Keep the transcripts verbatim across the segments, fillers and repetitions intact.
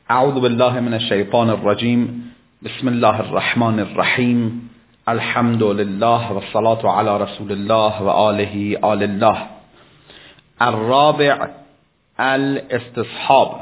اعوذ بالله من الشیطان الرجیم. بسم الله الرحمن الرحیم. الحمد لله والصلاة علی رسول الله و آله آل الله. الرابع الاستصحاب.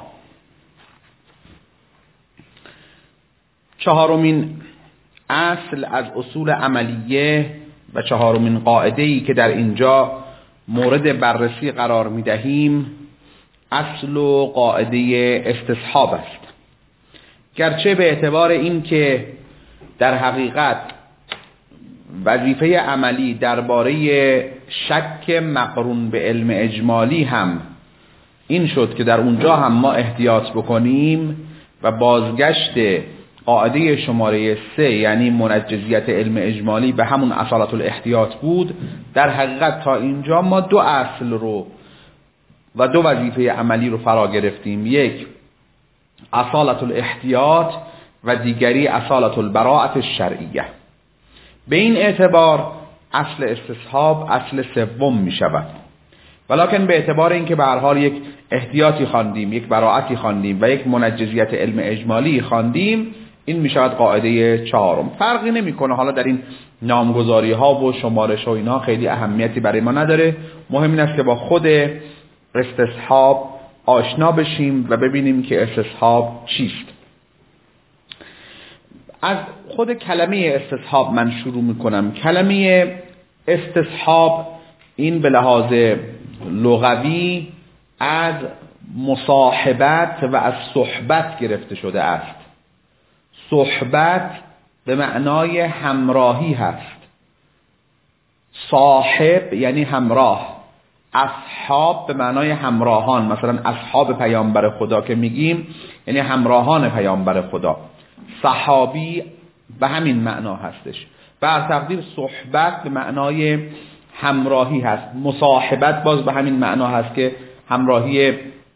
چهارمین اصل از اصول عملیه و چهارمین قاعده‌ای که در اینجا مورد بررسی قرار می‌دهیم اصل و قاعده استصحاب است. گرچه به اعتبار این که در حقیقت وظیفه عملی درباره شک مقرون به علم اجمالی هم این شد که در اونجا هم ما احتیاط بکنیم و بازگشت قاعده شماره سه یعنی منجزیت علم اجمالی به همون اصالت الاحتیاط بود، در حقیقت تا اینجا ما دو اصل رو و دو وظیفه عملی رو فرا گرفتیم، یک اصالت الاحتیاط و دیگری اصالت البراءة الشرعیه. به این اعتبار اصل استصحاب اصل سوم می شود، ولکن به اعتبار اینکه به هر حال یک احتیاطی خواندیم، یک براءتی خواندیم و یک منجزیت علم اجمالی خواندیم، این می شود قاعده چهارم. فرقی نمی کنه حالا در این نامگذاری ها و شمارش و اینا خیلی اهمیتی برای ما نداره. مهم این است که با خود استصحاب آشنا بشیم و ببینیم که استصحاب چیست. از خود کلمه استصحاب من شروع میکنم. کلمه استصحاب این به لحاظ لغوی از مصاحبت و از صحبت گرفته شده است. صحبت به معنای همراهی هست. صاحب یعنی همراه. اصحاب به معنای همراهان، مثلا اصحاب پیامبر خدا که میگیم یعنی همراهان پیامبر خدا. صحابی به همین معنا هستش. بر تقدیر صحبت به معنای همراهی هست. مصاحبت باز به همین معنا هست که همراهی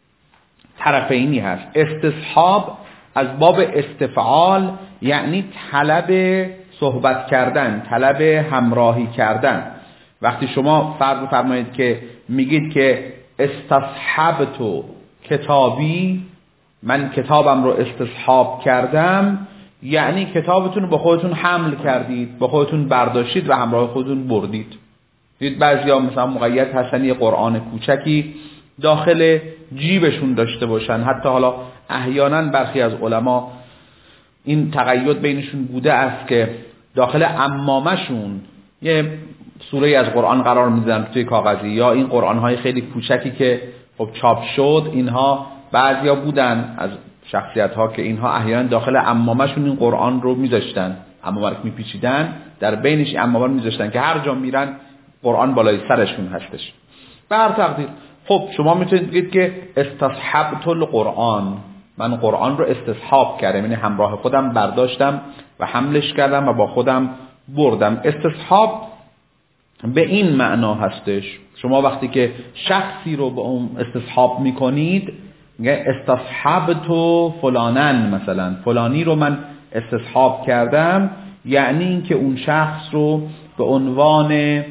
طرفینی هست. استصحاب از باب استفعال یعنی طلب صحبت کردن، طلب همراهی کردن. وقتی شما فرض فرمایید که میگید که استصحبت کتابی، من کتابم رو استصحاب کردم، یعنی کتابتون رو با خودتون حمل کردید، با خودتون برداشتید و همراه خودتون بردید. دید بعضیا مثلا مقید هستن یه قرآن کوچکی داخل جیبشون داشته باشن. حتی حالا احیانا برخی از علما این تقید بینشون بوده است که داخل عمامشون یه سوره از قرآن قرار میدن توی کاغذی، یا این قرآن‌های خیلی کوچکی که خب چاپ شد، اینها بعضیا بودن از شخصیت‌ها که اینها احیانا داخل عمامشون این قرآن رو میذاشتن، عمامه رو میپیچیدن در بینش عمامه رو میذاشتن که هر جا میرن قرآن بالای سرشون هستش. به هر تقدیر خب شما میتونید بگید که استصحبت القرآن، من قرآن رو استصحاب کردم، یعنی همراه خودم برداشتم و حملش کردم و با خودم بردم. استصحاب به این معنا هستش. شما وقتی که شخصی رو به اون استصحاب میکنید، میگه استصحبت فلانن، مثلا فلانی رو من استصحاب کردم، یعنی اینکه اون شخص رو به عنوان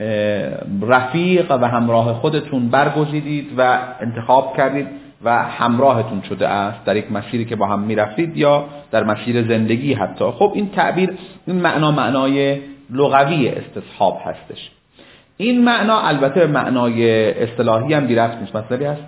رفیق و همراه خودتون برگزیدید و انتخاب کردید و همراهتون شده است در یک مسیری که با هم میرفتید یا در مسیر زندگی حتی. خب این تعبیر، این معنا معنای لغوی استصحاب هستش. این معنا البته معنای اصطلاحی هم بی‌ربط نیست. مطلبی هست؟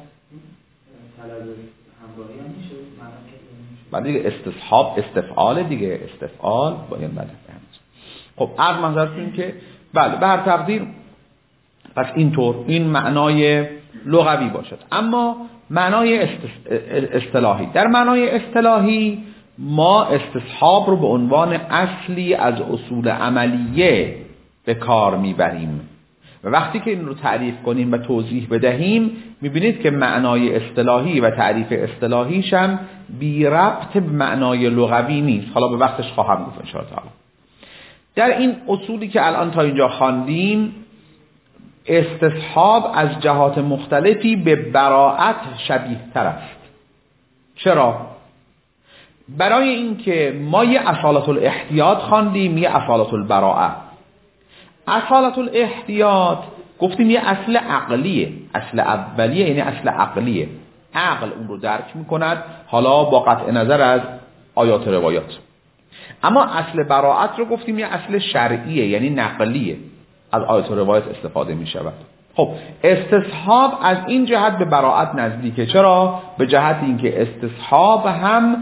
بعد دیگه استصحاب استفعال دیگه، استفعال با این معنی. خب عرض منظورم این که بله به هر تقدیر پس اینطور این معنای لغوی باشد. اما معنای اصطلاحی، در معنای اصطلاحی ما استصحاب رو به عنوان اصلی از اصول عملیه به کار میبریم و وقتی که این رو تعریف کنیم و توضیح بدهیم میبینید که معنای اصطلاحی و تعریف اصطلاحیش هم بی ربط به معنای لغوی نیست. حالا به وقتش خواهم گفت ان شاء الله. در این اصولی که الان تا اینجا خواندیم، استصحاب از جهات مختلفی به براءت شبیه تر است. چرا؟ برای اینکه ما یه اصالت الاحتیاط خواندیم، یه اصالت البراءه. اصالت الاحتیاط گفتیم یه اصل عقلیه، اصل اولیه یعنی اصل عقلیه. عقل اون رو درک میکند، حالا با قطع نظر از آیات و روایات. اما اصل براءت رو گفتیم یه اصل شرعیه، یعنی نقلیه، از آیات و روایات استفاده میشود. خب استصحاب از این جهت به براءت نزدیکه. چرا؟ به جهت اینکه استصحاب هم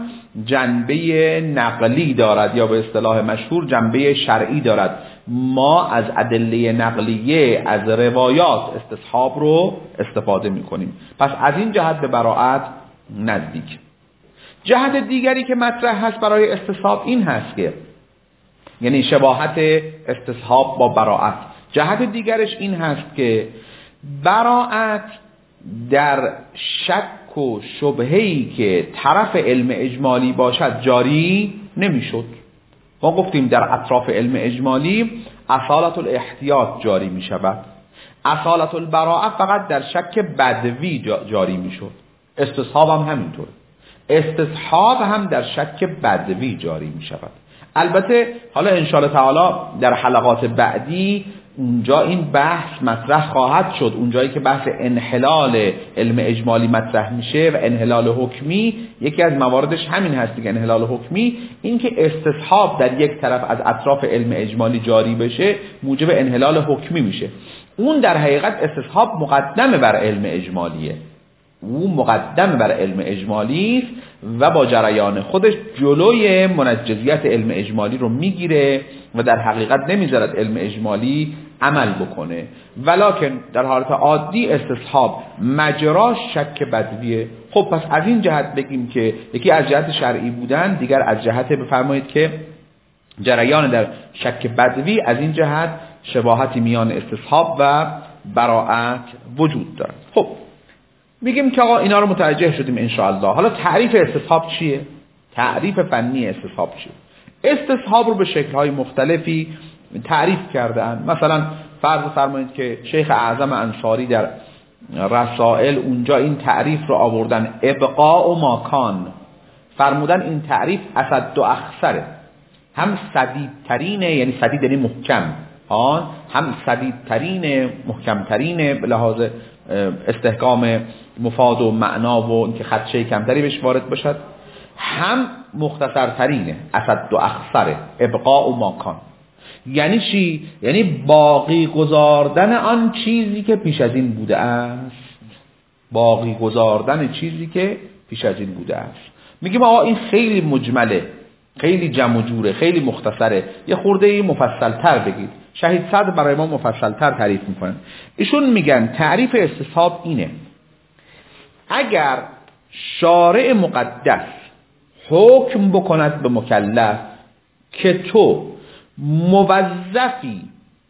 جنبه نقلی دارد یا به اصطلاح مشهور جنبه شرعی دارد. ما از ادله نقلیه، از روایات استصحاب رو استفاده میکنیم. پس از این جهت به براءت نزدیک. جهت دیگری که مطرح هست برای استصحاب این هست که یعنی شباهت استصحاب با براءت، جهت دیگرش این هست که براءت در شک و شبهه‌ای که طرف علم اجمالی باشد جاری نمیشد. ما گفتیم در اطراف علم اجمالی اصالت الاحتیاط جاری می شود، اصالت البراءت فقط در شک بدوی جاری می شد. استصحاب هم همینطور، استصحاب هم در شک بدوی جاری می شود. البته حالا انشاءالله تعالی در حلقات بعدی اونجا این بحث مطرح خواهد شد، اونجایی که بحث انحلال علم اجمالی مطرح میشه و انحلال حکمی، یکی از مواردش همین هست دیگه. انحلال حکمی این که استصحاب در یک طرف از اطراف علم اجمالی جاری بشه موجب انحلال حکمی میشه. اون در حقیقت استصحاب مقدمه بر علم اجمالیه، اون مقدم بر علم اجمالی است و با جریان خودش جلوی منجزیت علم اجمالی رو میگیره و در حقیقت نمیذارد علم اجمالی عمل بکنه. ولکن در حالت عادی استصحاب مجراش شک بدویه. خب پس از این جهت بگیم که یکی از جهت شرعی بودن، دیگر از جهت بفرمایید که جریان در شک بدوی، از این جهت شباهتی میان استصحاب و براءت وجود دارد. خب میگیم که آقا اینا رو متوجه شدیم انشاءالله. حالا تعریف استصحاب چیه؟ تعریف فنی استصحاب چیه؟ استصحاب رو به شکل‌های مختلفی تعریف کردن. مثلا فرض فرمایید که شیخ اعظم انصاری در رسائل اونجا این تعریف رو آوردن، ابقاء و ماکان، فرمودن این تعریف اسد و اخسره، هم سدیدترینه، یعنی سدید یعنی محکم، آن هم سدیدترینه، محکمترینه به لحاظ استحکام مفاد و معنا و اینکه خدشه کمتری بهش وارد باشد، هم مختصرترینه، اسد و اخسره، ابقاء و ماکان. یعنی چی؟ یعنی باقی گذاردن آن چیزی که پیش از این بوده است، باقی گذاردن چیزی که پیش از این بوده است. میگیم آقا این خیلی مجمله، خیلی جمع و جوره، خیلی مختصره، یه خورده مفصل تر بگید. شهید صدر برای ما مفصل تر تعریف میکنن. ایشون میگن تعریف استصحاب اینه: اگر شارع مقدس حکم بکند به مکلف که تو موظفی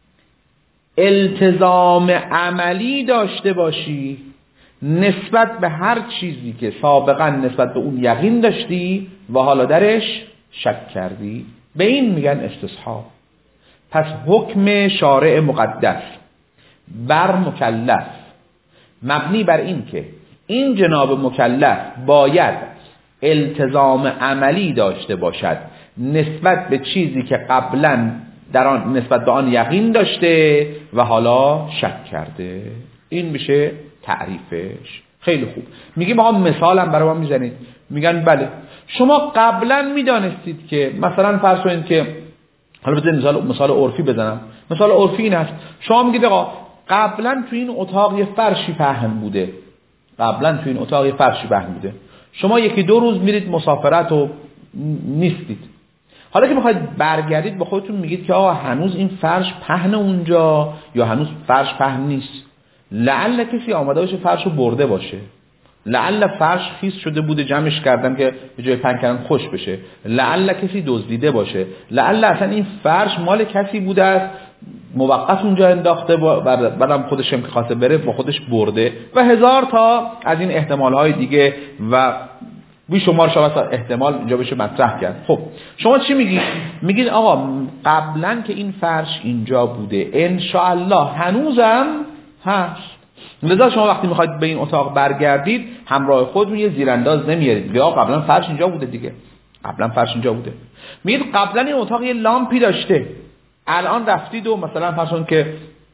التزام عملی داشته باشی نسبت به هر چیزی که سابقا نسبت به اون یقین داشتی و حالا درش شک کردی، به این میگن استصحاب. پس حکم شارع مقدس بر مکلف مبنی بر این که این جناب مکلف باید التزام عملی داشته باشد نسبت به چیزی که قبلا در آن نسبت به آن یقین داشته و حالا شک کرده. این میشه تعریفش. خیلی خوب. میگیم آقا مثالم برای ما میزنید. میگن بله شما قبلا میدانستید که مثلا فرض کنید که، حالا بذارید مثال مثال عرفی بزنم. مثال عرفی این است: شما میگید آقا قبلا تو این اتاق یه فرشی پهن بوده، قبلا تو این اتاق یه فرشی پهن بوده، شما یکی دو روز میرید مسافرت و نیستید. حالا که میخواید برگردید به خودتون میگید که آقا هنوز این فرش پهن اونجا یا هنوز فرش پهن نیست. لعل کسی آمده باشه فرشو برده باشه، لعل فرش خیس شده بوده جمعش کردن که به جای پهن کردن خوش بشه، لعل کسی دزدیده باشه، لعل اصلا این فرش مال کسی بوده است موقت اونجا انداخته بعدم خودش هم که خواسته بره با خودش برده و هزار تا از این احتمال های دیگه و بی شمار شما احتمال اینجا بشه مطرح کرد. خب شما چی میگید؟ میگید آقا قبلا که این فرش اینجا بوده انشاءالله هنوزم هست. لذا شما وقتی میخواید به این اتاق برگردید همراه خودتون یه زیرانداز نمیارید. بیا قبلا فرش اینجا بوده دیگه، قبلا فرش اینجا بوده. میگید قبلا این اتاق یه لامپی داشته، الان رفتید و مثلا فرض کن که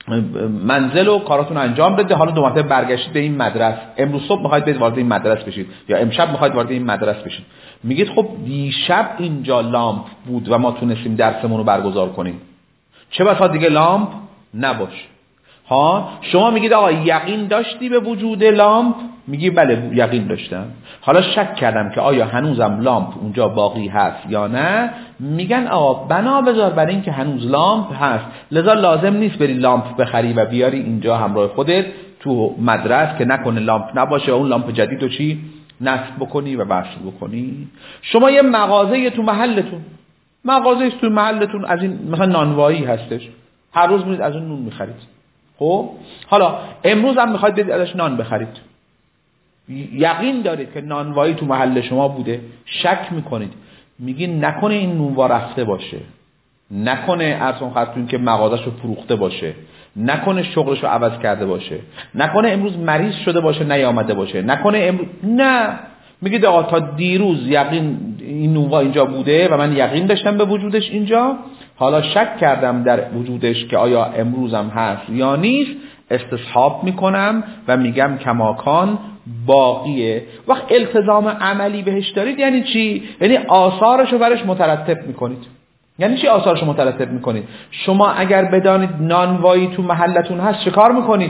منزل و کاراتون انجام بده، حالا دو مرتبه برگشتید به این مدرسه، امروز صبح میخواید برید وارد این مدرسه بشید یا امشب میخواید وارد این مدرسه بشید. میگید خب دیشب اینجا لامپ بود و ما تونستیم درسمون رو برگزار کنیم، چه بسا دیگه لامپ نباشه. ها شما میگید آقا یقین داشتی به وجود لامپ؟ میگی بله یقین داشتم، حالا شک کردم که آیا هنوزم لامپ اونجا باقی هست یا نه. میگن آقا بنا بذار برای این که هنوز لامپ هست، لذا لازم نیست بری لامپ بخری و بیاری اینجا همراه خودت تو مدرسه که نکنه لامپ نباشه و اون لامپ جدید رو چی نصب بکنی و وصل بکنی. شما یه مغازه تو محلتون، مغازه تو محلتون از این مثلا نانوایی هستش، هر روز میرید از اون نون میخرید. خب حالا امروز هم میخواید برید ازش نان بخرید، یقین دارید که نانوایی تو محل شما بوده، شک میکنید، میگین نکنه این نونوا رفته باشه، نکنه ارسون خدتون که مغازه‌شو فروخته باشه، نکنه شغلشو عوض کرده باشه، نکنه امروز مریض شده باشه نیامده باشه، نکنه امروز نه. میگید آقا تا دیروز یقین این نونوا اینجا بوده و من یقین داشتم به وجودش اینجا، حالا شک کردم در وجودش که آیا امروزم هست یا نیست، استصحاب میکنم و میگم کماکان باقیه. وقت التزام عملی بهش دارید یعنی چی؟ یعنی آثارشو برش مترتب میکنید. یعنی چی آثارشو مترتب میکنید؟ شما اگر بدانید نانوایی تو محلتون هست چه کار میکنید؟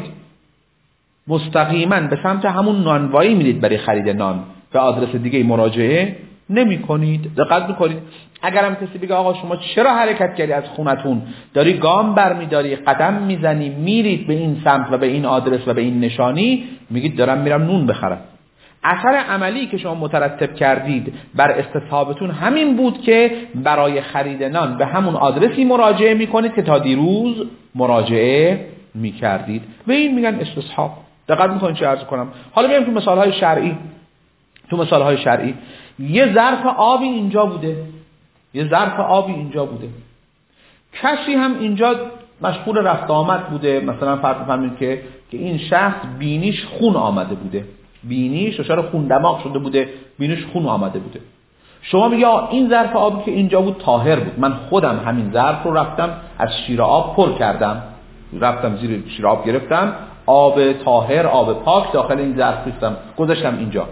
مستقیما به سمت همون نانوایی میرید برای خرید نان، به آدرس دیگه مراجعه نمی کنید. دقت میکنید. اگر هم کسی بگه آقا شما چرا حرکت کردی از خونتون، داری گام برمیداری، قدم میزنی، میرید به این سمت و به این آدرس و به این نشانی، میگید دارم میرم نون بخرم. اثر عملی که شما مترتب کردید بر استصحابتون همین بود که برای خرید نان به همون آدرسی مراجعه میکنید که تا دیروز مراجعه میکردید. به این میگن استصحاب. دقت میکنید چه عرض کنم. حالا بیایم تو مثالهای شرعی. تو مثالهای شرعی یه ظرف آبی اینجا بوده، یه ظرف آبی اینجا بوده، کسی هم اینجا مشغول رفت آمد بوده، مثلا فرض بفرمایید که که این شخص بینیش خون آمده بوده، بینیش دچار خون دماغ شده بوده، بینیش خون آمده بوده. شما میگه این ظرف آبی که اینجا بود طاهر بود، من خودم همین ظرف رو رفتم از شیر آب پر کردم، رفتم زیر شیر آب گرفتم، آب طاهر، آب پاک داخل این ظرف ریختم گذاشتم اینجا.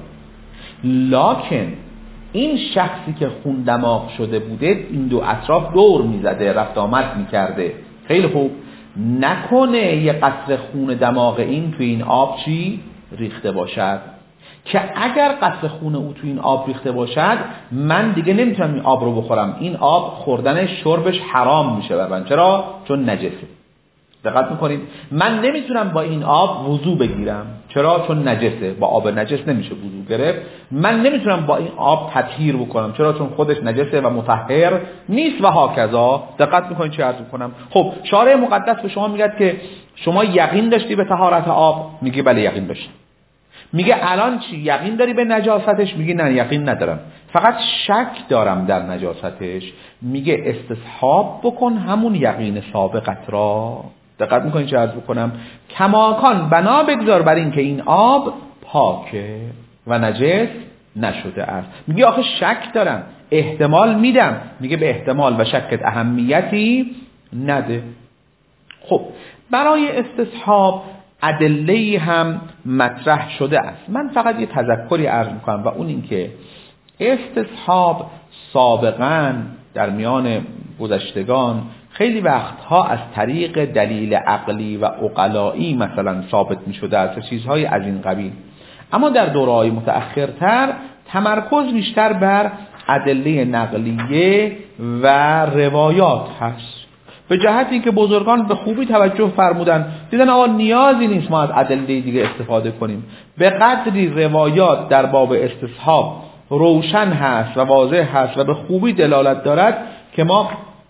لکن این شخصی که خون دماغ شده بوده این دو اطراف دور میزده، رفت آمد میکرده، خیلی خوب، نکنه یه قطره خون دماغ این توی این آب چی ریخته باشد، که اگر قطره خون او توی این آب ریخته باشد من دیگه نمیتونم این آب رو بخورم، این آب خوردنش شربش حرام میشه بر من. چرا؟ چون نجسه. دقت میکنید؟ من نمیتونم با این آب وضو بگیرم. چرا؟ چون نجسه، با آب نجس نمیشه وضو گرفت. من نمیتونم با این آب تطهیر بکنم. چرا؟ چون خودش نجسه و مطهر نیست و هاکذا. دقت میکنید چه عرض میکنم؟ خب شارع مقدس به شما میگه که شما یقین داشتی به طهارت آب؟ میگه بله یقین داشتم. میگه الان چی؟ یقین داری به نجاستش؟ میگه نه یقین ندارم، فقط شک دارم در نجاستش. میگه استصحاب بکن همون یقین سابقت را. دقت میکنید چه عرض بکنم؟ کماکان بنا بگذار بر این که این آب پاکه و نجس نشده است. میگه آخه شک دارم، احتمال میدم. میگه به احتمال و شکت اهمیتی نده. خب برای استصحاب ادله هم مطرح شده است. من فقط یه تذکری عرض میکنم و اون این که استصحاب سابقاً در میان گذشتگان خیلی وقتها از طریق دلیل عقلی و عقلایی مثلا ثابت می شده است، چیزهای از این قبیل. اما در دوره‌های متأخرتر تمرکز بیشتر بر ادله نقلیه و روایات هست، به جهتی که بزرگان به خوبی توجه فرمودن، دیدن آقا نیازی نیست ما از ادله دیگه استفاده کنیم، به قدری روایات در باب استصحاب روشن هست و واضح هست و به خوبی دلالت دارد که ما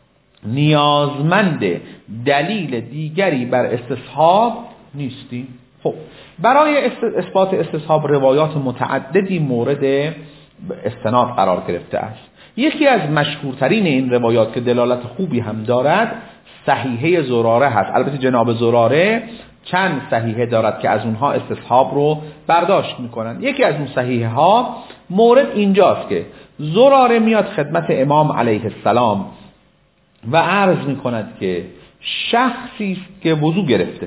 نیازمند دلیل دیگری بر استصحاب نیستیم. خب برای اثبات استصحاب روایات متعددی مورد استناد قرار گرفته است. یکی از مشهورترین این روایات که دلالت خوبی هم دارد صحیحه زراره هست. البته جناب زراره چند صحیحه دارد که از اونها استصحاب رو برداشت میکنن. یکی از اون صحیحه ها مورد اینجاست که زراره میاد خدمت امام علیه السلام و عرض میکند که شخصی است که وضو گرفته،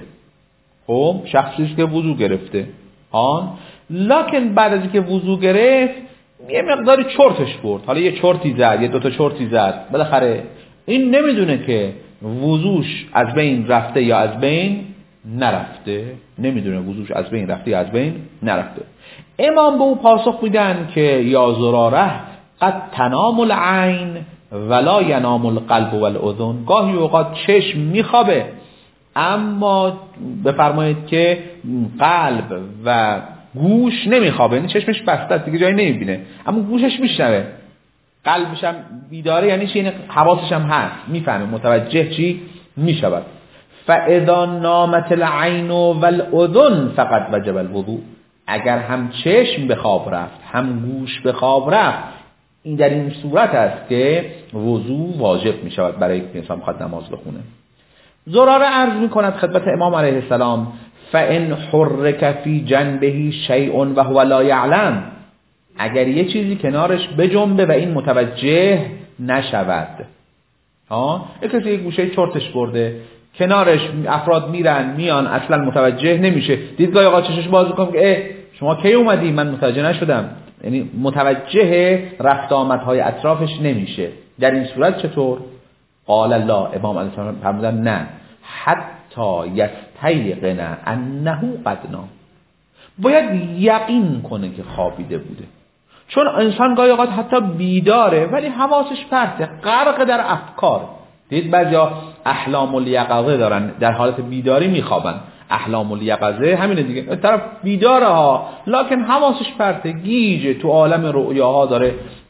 خب شخصی است که وضو گرفته آن لکن بعد از اینکه وضو گرفت یه مقداری چرتش برد، حالا یه چرتی زد، یه دوتا چرتی زد، بالاخره این نمیدونه که وضوش از بین رفته یا از بین نرفته، نمیدونه وضوش از بین رفته یا از بین نرفته. امام به او پاسخ میدن که یا زراره قد تنام العین ولا ینام القلب والاذن، گاهی اوقات چشم میخوابه اما بفرمایید که قلب و گوش نمیخوابه، یعنی چشمش بسته است دیگه جایی نمیبینه اما گوشش میشنوه، قلبش هم بیداره، یعنی چی؟ یعنی حواسش هم هست، میفهمه، متوجه چی میشود. فاذا نامت العین والاذن فقد وجب الوضوء، اگر هم چشم به خواب رفت هم گوش به خواب رفت، این در این صورت است که وضو واجب می شود برای یک انسان بخواد نماز بخونه. زراره عرض می کند خدمت امام علیه السلام فان حرک فی جنبه شیء و هو لا یعلم، اگر یه چیزی کنارش بجنبه و این متوجه نشود، ها یک کسی یک گوشه چرتش برده کنارش افراد میرن میان اصلا متوجه نمیشه، دیدگاه آقا چشش باز میکنه که شما کی اومدی من متوجه نشدم، یعنی متوجه رفت آمدهای اطرافش نمیشه، در این صورت چطور؟ قال الله، امام علیه السلام فرمودن نه حتی یستیقن انه قد نام، باید یقین کنه که خوابیده بوده، چون انسان گاهی اوقات حتی بیداره ولی حواسش پرته، غرق در افکار. دید بعضیا احلام الیقظه دارن، در حالت بیداری میخوابن، احلام الیقظه همینه دیگه، طرف بیداره ها لکن حواسش پرته، گیجه، تو عالم رؤیاها داره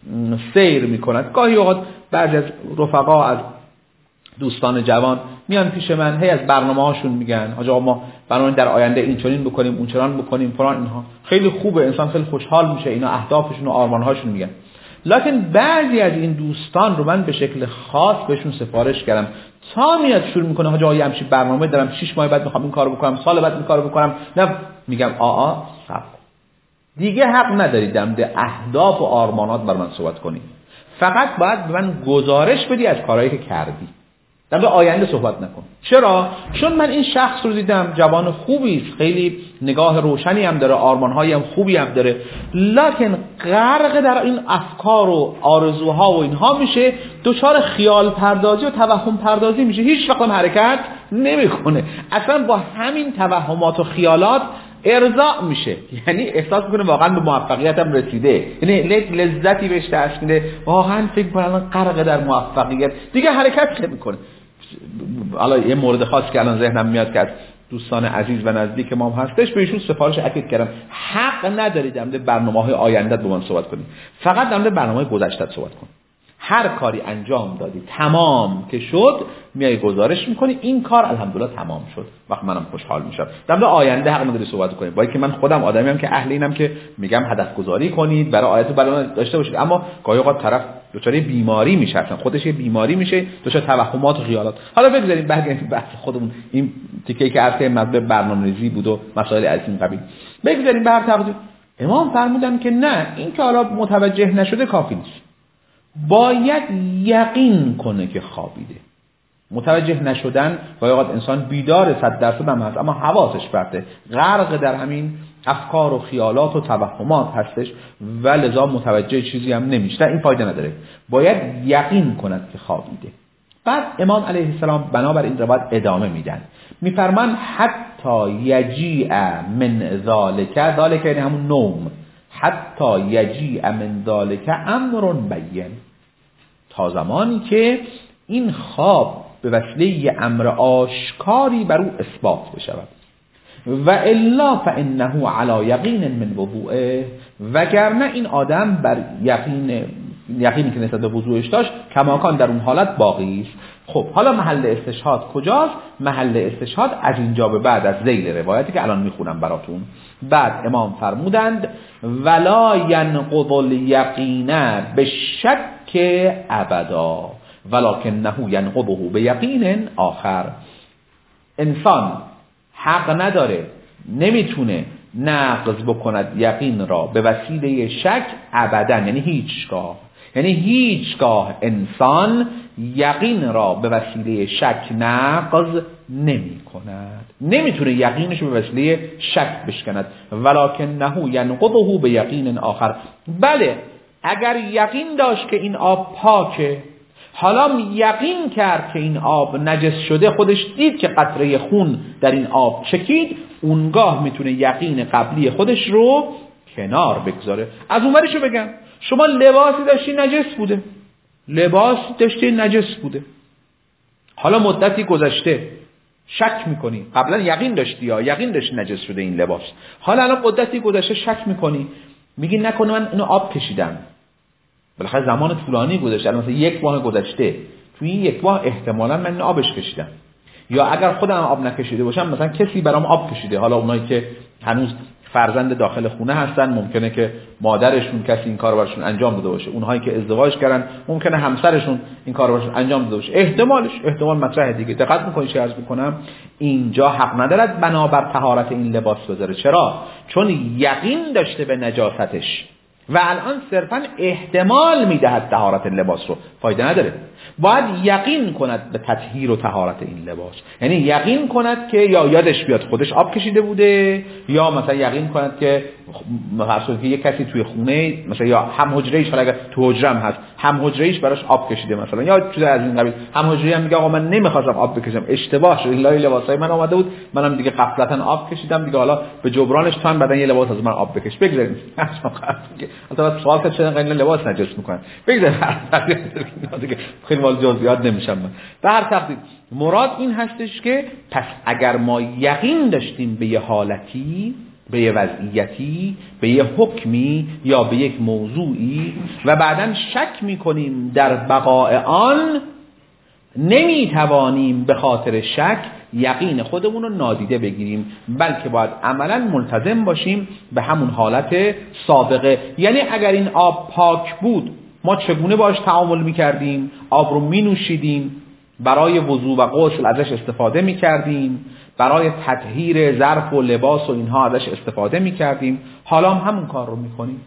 سیر میکند. گاهی اوقات بعضی از رفقا از دوستان جوان میان پیش من، هی از برنامه هاشون میگن آقا ما برنامه در آینده این چنین بکنیم اون چنان بکنیم فلان، اینها خیلی خوبه، انسان خیلی خوشحال میشه، اینا اهدافشون و آرمانهاشون میگن. لکن بعضی از این دوستان رو من به شکل خاص بهشون سفارش کردم، تا میاد شروع میکنه حاجی آقا همین برنامه دارم، شش ماه بعد میخوام این کارو بکنم، سال بعد این کارو بکنم، نه میگم آ آ صبر دیگه، حق نداری در مورد اهداف و آرمانات بر من صحبت کنی، فقط باید به من گزارش بدی از کارهایی که کردی، در مورد آینده صحبت نکن. چرا؟ چون من این شخص رو دیدم جوان خوبی است، خیلی نگاه روشنی هم داره، آرمان‌هایی هم خوبی هم داره، لکن غرق در این افکار و آرزوها و اینها میشه، دچار خیال پردازی و توهم پردازی میشه، هیچ وقت هم حرکت نمیکنه، اصلا با همین توهمات و خیالات ارضاء میشه، یعنی احساس میکنه واقعا به موفقیت هم رسیده، یعنی لذتی بهش دست میده، واقعا فکر میکنه الان غرق در موفقیت، دیگه حرکت نمیکنه. حالا یه مورد خاص که الان ذهنم میاد که از دوستان عزیز و نزدیک ما هم هستش، بهشون سفارش اکید کردم حق ندارید در مورد برنامه‌های آینده با من صحبت کنید، فقط در مورد برنامه‌های گذشته صحبت کن. هر کاری انجام دادی تمام که شد میای گزارش میکنی این کار الحمدلله تمام شد، وقت منم خوشحال میشم. در مورد آینده حق نداری صحبت کنید، با اینکه من خودم آدمی ام که اهل اینم که میگم هدف گذاری کنید برای آینده برنامه داشته باشید، اما گاهی اوقات طرف دچار بیماری میشه، اصلا خودش یه بیماری میشه، دچار توهمات و خیالات. حالا بگذاریم برگردیم بحث خودمون، این تیکه‌ای که عرض مبدا برنامه‌ریزی بود و مسائل از این قبیل، بگذاریم به هر تقدیر. امام فرمودن که نه، این که حالا متوجه نشده کافی نیست، باید یقین کنه که خوابیده. متوجه نشدن گاهی اوقات انسان بیدار صد درصد هم هست اما حواسش پرته، غرق در همین افکار و خیالات و توهمات هستش و لذا متوجه چیزی هم نمیشه، این فایده نداره، باید یقین کند که خوابیده. بعد امام علیه السلام بنابر این روایت ادامه میدن، میفرمان حتی یجیء من ذالک، ذالک یعنی همون نوم، حتی یجیء من ذالک امر بین، تا زمانی که این خواب به وسیله ی امر آشکاری بر او اثبات بشود، و الا فانه علی یقین من وضوءه، وگرنه این آدم بر یقین یقینی که نسبت به وضوءش داشت کماکان در اون حالت باقی است. خب حالا محل استشهاد کجاست؟ محل استشهاد از اینجا به بعد از ذیل روایتی که الان میخونم براتون. بعد امام فرمودند ولا ینقض الیقین بالشک ابدا ولکنه ینقضه بیقین آخر، انسان حق نداره، نمیتونه نقض بکند یقین را به وسیله شک ابدا، یعنی هیچگاه، یعنی هیچگاه انسان یقین را به وسیله شک نقض نمی کند. نمیتونه یقینش به وسیله شک بشکند. ولکنه ینقضه به یقین آخر. بله اگر یقین داشت که این آب پاکه، حالا یقین کرد که این آب نجس شده، خودش دید که قطره خون در این آب چکید، اونگاه میتونه یقین قبلی خودش رو کنار بگذاره. از اونوریشو بگم شما لباسی داشتی نجس بوده، لباس داشتی نجس بوده، حالا مدتی گذشته شک میکنی، قبلا یقین داشتی یا یقین داشتی نجس شده این لباس، حالا الان مدتی گذشته شک میکنی، میگی نکنه من اینو آب کشیدم، بالاخره زمان طولانی گذشته، مثلا یک ماه گذشته، توی این یک ماه احتمالاً من آبش کشیدم، یا اگر خودم آب نکشیده باشم مثلا کسی برام آب کشیده. حالا اونایی که هنوز فرزند داخل خونه هستن ممکنه که مادرشون کسی این کارو براشون انجام داده باشه، اونهایی که ازدواج کردن ممکنه همسرشون این کارو براشون انجام داده باشه، احتمالش احتمال مطرحه دیگه. دقت می‌کنید چه عرض می‌کنم؟ اینجا حق ندارد بنابر طهارت این لباس بذاره. چرا؟ چون یقین داشته به نجاستش و الان صرفا احتمال میدهد طهارت لباس رو، فایده نداره. باید یقین کند به تطهیر و طهارت این لباس، یعنی یقین کند که یا یادش بیاد خودش آب کشیده بوده، یا مثلا یقین کند که مثلا که یک کسی توی خونه مثلا یا هم حجره‌ایش، حالا اگر تو حجرم هست هم حجره‌ایش براش آب کشیده مثلا، یا چیز از این قبیل، هم حجره‌ای هم میگه آقا من نمی‌خواستم آب بکشم، اشتباه شد، لای لباسای من اومده بود، منم دیگه غفلتاً آب کشیدم دیگه، حالا به جبرانش تو هم بدن یه لباس از من آب بکش. بگذاریم البته سوال که چرا این لباس نجس می‌کنن، بگذاریم دیگه خیلی وال جزئیات نمیشم من. به هر تقدیر مراد این هستش که پس اگر ما یقین داشتیم به یه حالتی، به یه وضعیتی، به یه حکمی یا به یک موضوعی و بعداً شک میکنیم در بقاء آن، نمیتوانیم به خاطر شک یقین خودمون رو نادیده بگیریم، بلکه باید عملاً ملتزم باشیم به همون حالت سابقه. یعنی اگر این آب پاک بود ما چگونه باش تعامل میکردیم؟ آب رو مینوشیدیم، برای وضو و غسل ازش استفاده میکردیم، برای تطهیر ظرف و لباس و اینها ازش استفاده میکردیم، حالا هم همون کار رو میکنیم.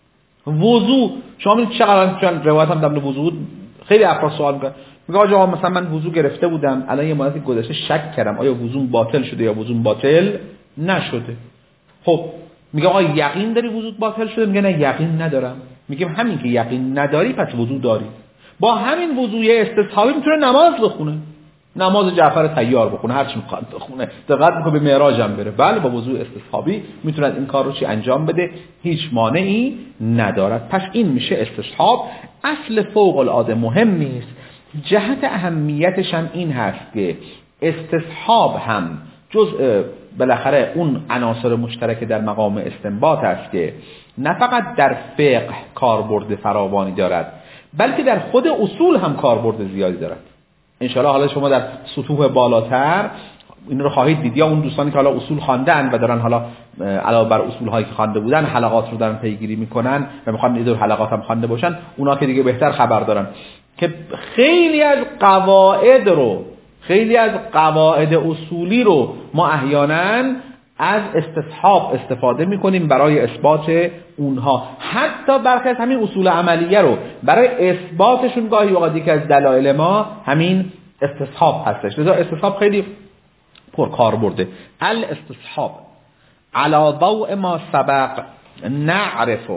وضو شما میدونید چقدر چون روایت هم در وضو خیلی افراد سوال میکنن، میگه آقا مثلا من وضو گرفته بودم الان یه مدتی گذشته شک کردم آیا وضوم باطل شده یا وضوم باطل نشده. خب میگه آقا یقین داری وضو باطل شده؟ میگه نه یقین ندارم. میگیم همین که یقین نداری پس وضو داری. با همین وضوی استصحابی میتونه نماز بخونه، نماز جعفر طیار بخونه، هر چی میخواد بخونه، دقت میکنه به معراج هم بره، بله با وضوء استصحابی میتونه این کار رو چی انجام بده، هیچ مانعی ندارد. پس این میشه استصحاب. اصل فوق العاده مهمی است. جهت اهمیتش هم این هست که استصحاب هم جزء بالاخره اون عناصر مشترک در مقام استنباط است که نه فقط در فقه کاربرد فراوانی دارد بلکه در خود اصول هم کاربرد زیادی دارد. انشاءالله حالا شما در سطوح بالاتر این رو خواهید دید، یا اون دوستانی که حالا اصول خواندن و دارن حالا علاوه بر اصول هایی که خوانده بودن حلقات رو دارن پیگیری میکنن و میخوان این حلقات هم خوانده باشن، اونا که دیگه بهتر خبر دارن که خیلی از قواعد رو خیلی از قواعد اصولی رو ما احیانا از استصحاب استفاده میکنیم برای اثبات اونها. حتی برخی از همین اصول عملیه رو برای اثباتشون گاهی اوقات که از دلایل ما همین استصحاب هستش. لذا استصحاب خیلی پر کار برده. الاستصحاب علی ضوء ما سبق نعرف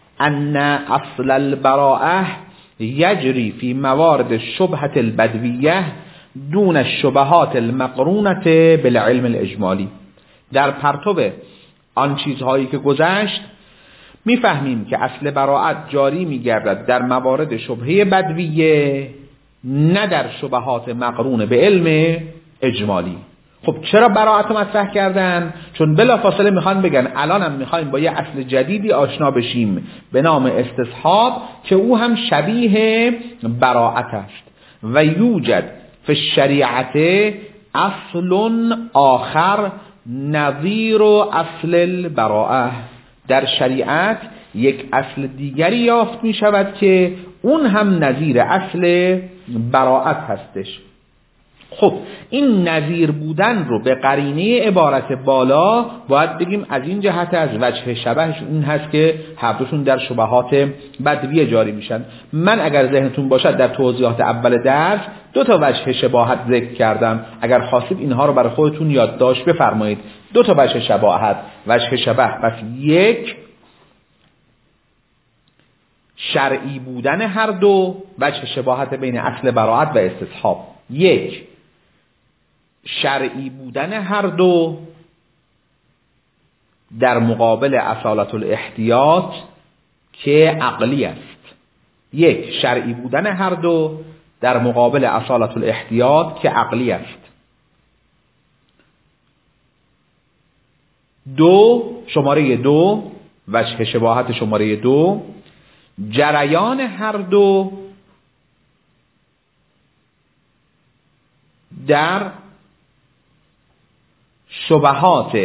ان اصل البراءه یجری فی موارد شبهة البدویه دون الشبهات المقرونة بالعلم الاجمالی. در پرتو آن چیزهایی که گذشت میفهمیم که اصل براءت جاری میگردد در موارد شبهه بدویه، نه در شبهات مقرون به علم اجمالی. خب چرا براءت رو مطرح کردن؟ چون بلافاصله میخوان بگن الان هم میخوایم با یه اصل جدیدی آشنا بشیم به نام استصحاب که او هم شبیه براءت است. و یوجد فی الشریعت اصل آخر نظیر اصل البراءه. در شریعت یک اصل دیگری یافت می شود که اون هم نظیر اصل براءت هستش. خب این نظیر بودن رو به قرینه عبارت بالا باید بگیم از این جهت از وجه شبهش این هست که هر دوشون در شبهات بدویه جاری میشن. من اگر ذهنتون باشد در توضیحات اول درس دو تا وجه شباهت ذکر کردم، اگر خواستید اینها رو برای خودتون یادداشت بفرمایید. دو تا وجه شباهت، وجه شبه پس یک شرعی بودن هر دو، وجه شباهت بین اصل براءت و استصحاب. یک شرعی بودن هر دو در مقابل اصالت الاحتیاط که عقلی است. یک شرعی بودن هر دو در مقابل اصالت الاحتیاط که عقلی است. دو شماره دو وجه شباهت شماره دو جریان هر دو در شبهات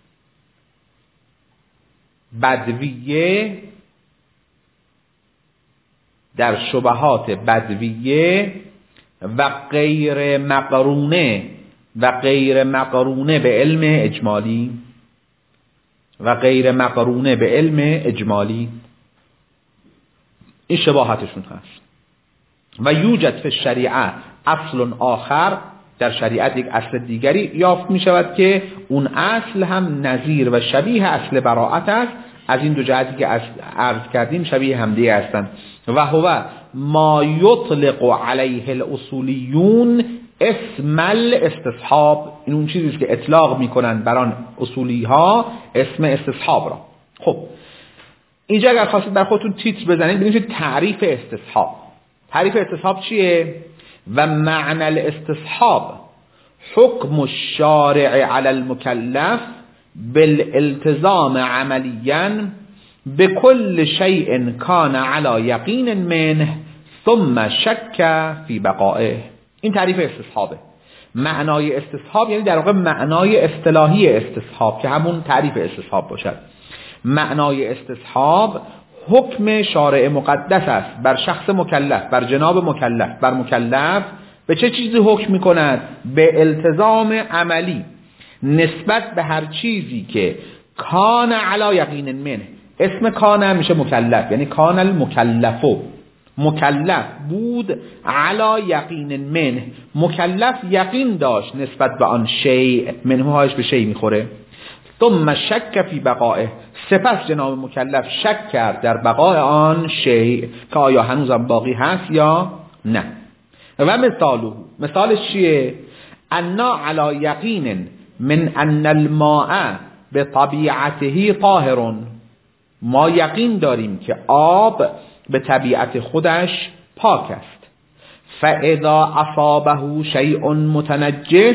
بدویه در شبهات بدویه و غیر مقرونه و غیر مقرونه به علم اجمالی و غیر مقرونه به علم اجمالی این شباهتشون هست. و یوجد فی الشریعه اصل آخر، در شریعت یک اصل دیگری یافت می شود که اون اصل هم نظیر و شبیه اصل براءت است. از این دو جهتی که عرض کردیم شبیه همدیگه هستند. و هو ما یطلق علیه الاصولیون اسم الاستصحاب، این اون چیزی است که اطلاق میکنن بر آن اصولی ها اسم استصحاب را. خب اینجا اگر خواستید بر خودتون تیتر بزنید ببینید تعریف استصحاب. تعریف استصحاب چیه؟ و معنی الاستصحاب حکم الشارع علی المکلف بالالتزام عمليا بكل شيء كان على يقين منه ثم شك في بقائه. این تعریف استصحابه. معنای استصحاب یعنی در واقع معنای اصطلاحی استصحاب که همون تعریف استصحاب باشد. معنای استصحاب حکم شارع مقدس است بر شخص مکلف، بر جناب مکلف، بر مکلف به چه چیزی حکم می‌کند؟ به التزام عملی نسبت به هر چیزی که کان علی یقین منه. اسم کان میشه مکلف، یعنی کان المکلفو، مکلف بود علی یقین منه، مکلف یقین داشت نسبت به آن شیء، منه هاش به شیء میخوره. ثم شک فی بقائه، سپس جناب مکلف شک کرد در بقای آن شیء که آیا هنوزم باقی هست یا نه. و مثاله، مثالش چیه؟ انا علی یقین من ان الماء به طبیعته طاهر، ما یقین داریم که آب به طبیعت خودش پاک است. فاذا اصابه شیء متنجس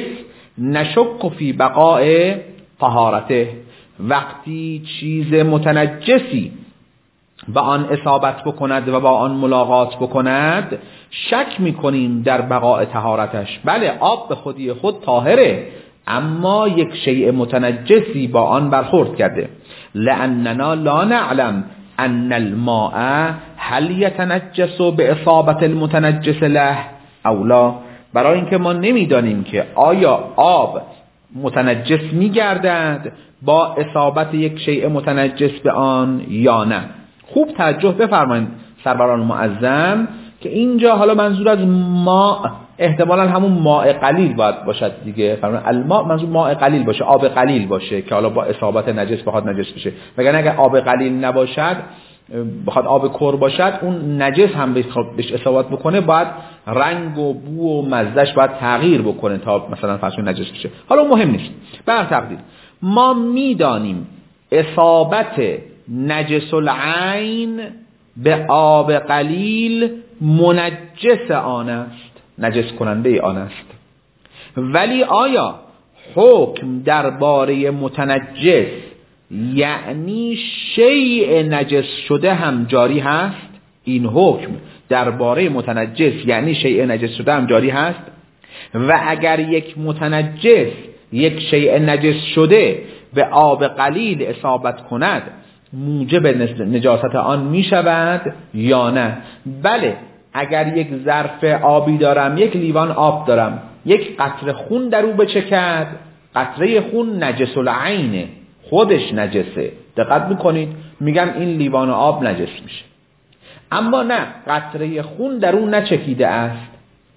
نشک فی بقاء طهارته، وقتی چیز متنجسی با آن اصابت بکند و با آن ملاقات بکند شک میکنیم در بقاء طهارتش. بله آب به خودی خود طاهره، اما یک شیء متنجسی با آن برخورد کرده. لاننا لا نعلم ان الماء هل يتنجس باصابه المتنجس له او لا، برای اینکه ما نمیدانیم که آیا آب متنجس میگردد با اصابت یک شیء متنجس به آن یا نه. خوب توجه بفرمایید سروران معظم که اینجا حالا منظور از ماء احتمالاً همون ماء قلیل باید باشد دیگه. فرمایید الماء منظور ماء قلیل باشه، آب قلیل باشه که حالا با اصابت نجس بخواد نجس بشه. وگرنه اگر آب قلیل نباشد، بخواد آب کور باشد، اون نجس هم بهش اصابت بکنه باید رنگ و بو و مزهش باید تغییر بکنه تا مثلا فرض نجس بشه. حالا مهم نیست. بر تقدیر ما میدانیم اصابت نجس العین به آب قلیل منجس آن است، نجس کننده آن است. ولی آیا حکم درباره متنجس یعنی شیء نجس شده هم جاری هست؟ این حکم درباره متنجس یعنی شیء نجس شده هم جاری هست؟ و اگر یک متنجس یک شیء نجس شده به آب قلیل اصابت کند موجب نجاست آن می شود یا نه؟ بله اگر یک ظرف آبی دارم، یک لیوان آب دارم، یک قطره خون در او بچکد، قطره خون نجس العینه، خودش نجسه. دقت میکنید میگم این لیوان آب نجس میشه. اما نه، قطره خون در اون نچکیده است.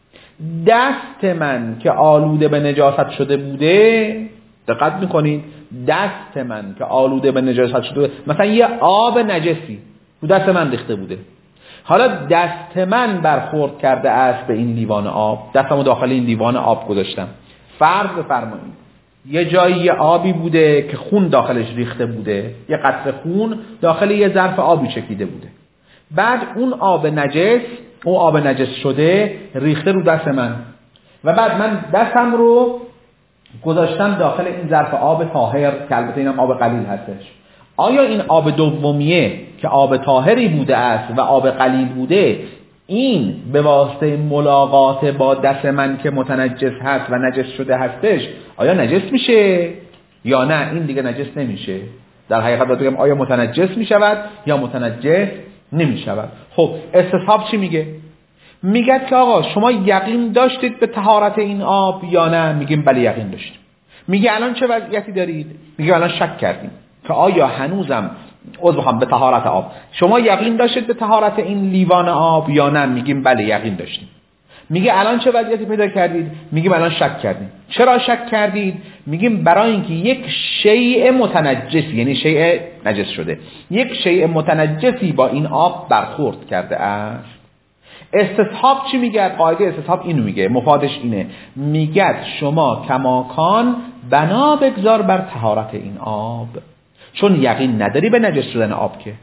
دست من که آلوده به نجاست شده بوده، دقت میکنید، دست من که آلوده به نجاست شده بوده، مثلا یه آب نجسی رو دست من ریخته بوده، حالا دست من برخورد کرده است به این لیوان آب، دستمو داخل این لیوان آب گذاشتم. فرض بفرمایید یه جایی یه آبی بوده که خون داخلش ریخته بوده، یه قطره خون داخل یه ظرف آبی چکیده بوده، بعد اون آب نجس، اون آب نجس شده ریخته رو دست من و بعد من دستم رو گذاشتم داخل این ظرف آب طاهر که البته اینم آب قلیل هستش. آیا این آب دومیه که آب طاهری بوده است و آب قلیل بوده، این به واسطه ملاقات با دست من که متنجس هست و نجس شده هستش آیا نجس میشه یا نه؟ این دیگه نجس نمیشه. در حقیقت باید بگم آیا متنجس میشود یا متنجس نمیشود. خب استصحاب چی میگه؟ میگه که آقا شما یقین داشتید به طهارت این آب یا نه؟ میگیم بله یقین داشتیم. میگه الان چه وضعیتی دارید؟ میگه الان شک کردیم که آیا هنوزم عذر میخوام به طهارت آب. شما یقین داشتید به طهارت این لیوان آب یا نه؟ میگیم بله یقین داشتیم. میگه الان چه وضعیتی پیدا کردید؟ میگیم الان شک کردیم. چرا شک کردید؟ میگیم برای اینکه یک شیء متنجسی، یعنی شیء نجس شده، یک شیء متنجسی با این آب برخورد کرده است. استصحاب چی میگه؟ قاعده استصحاب اینو میگه، مفادش اینه، میگه شما کماکان بنا بگذار بر طهارت این آب، چون یقین نداری به نجس شدن آب، که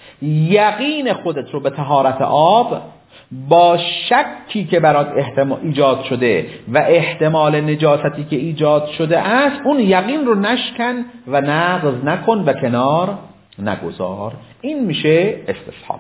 یقین خودت رو به طهارت آب با شکی که برات احتمال ایجاد شده و احتمال نجاستی که ایجاد شده است، اون یقین رو نشکن و نقض نکن و کنار نگذار. این میشه استصحاب.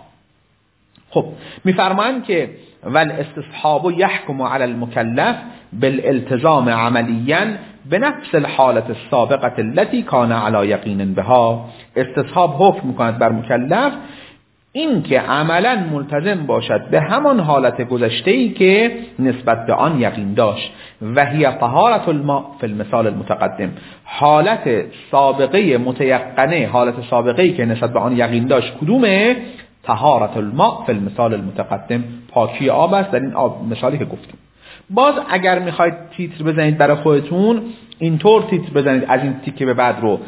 خب میفرمایند که ول استصحاب یحکم علی المکلف بالالتزام عملیا بنفس الحالة السابقة التي كان على یقین بها. استصحاب حکم میکند بر مکلف این که عملا ملتزم باشد به همان حالت گذشته‌ای که نسبت به آن یقین داشت، و هی طهارت الماء فی المثال المتقدم، حالت سابقه متیقنه، حالت سابقه‌ای که نسبت به آن یقین داشت کدومه؟ طهارت الماء فی المثال المتقدم، پاکی آب است در این آب مثالی که گفتیم. باز اگر میخواید تیتر بزنید برای خودتون، اینطور تیتر بزنید از این تیکه به بعد رو،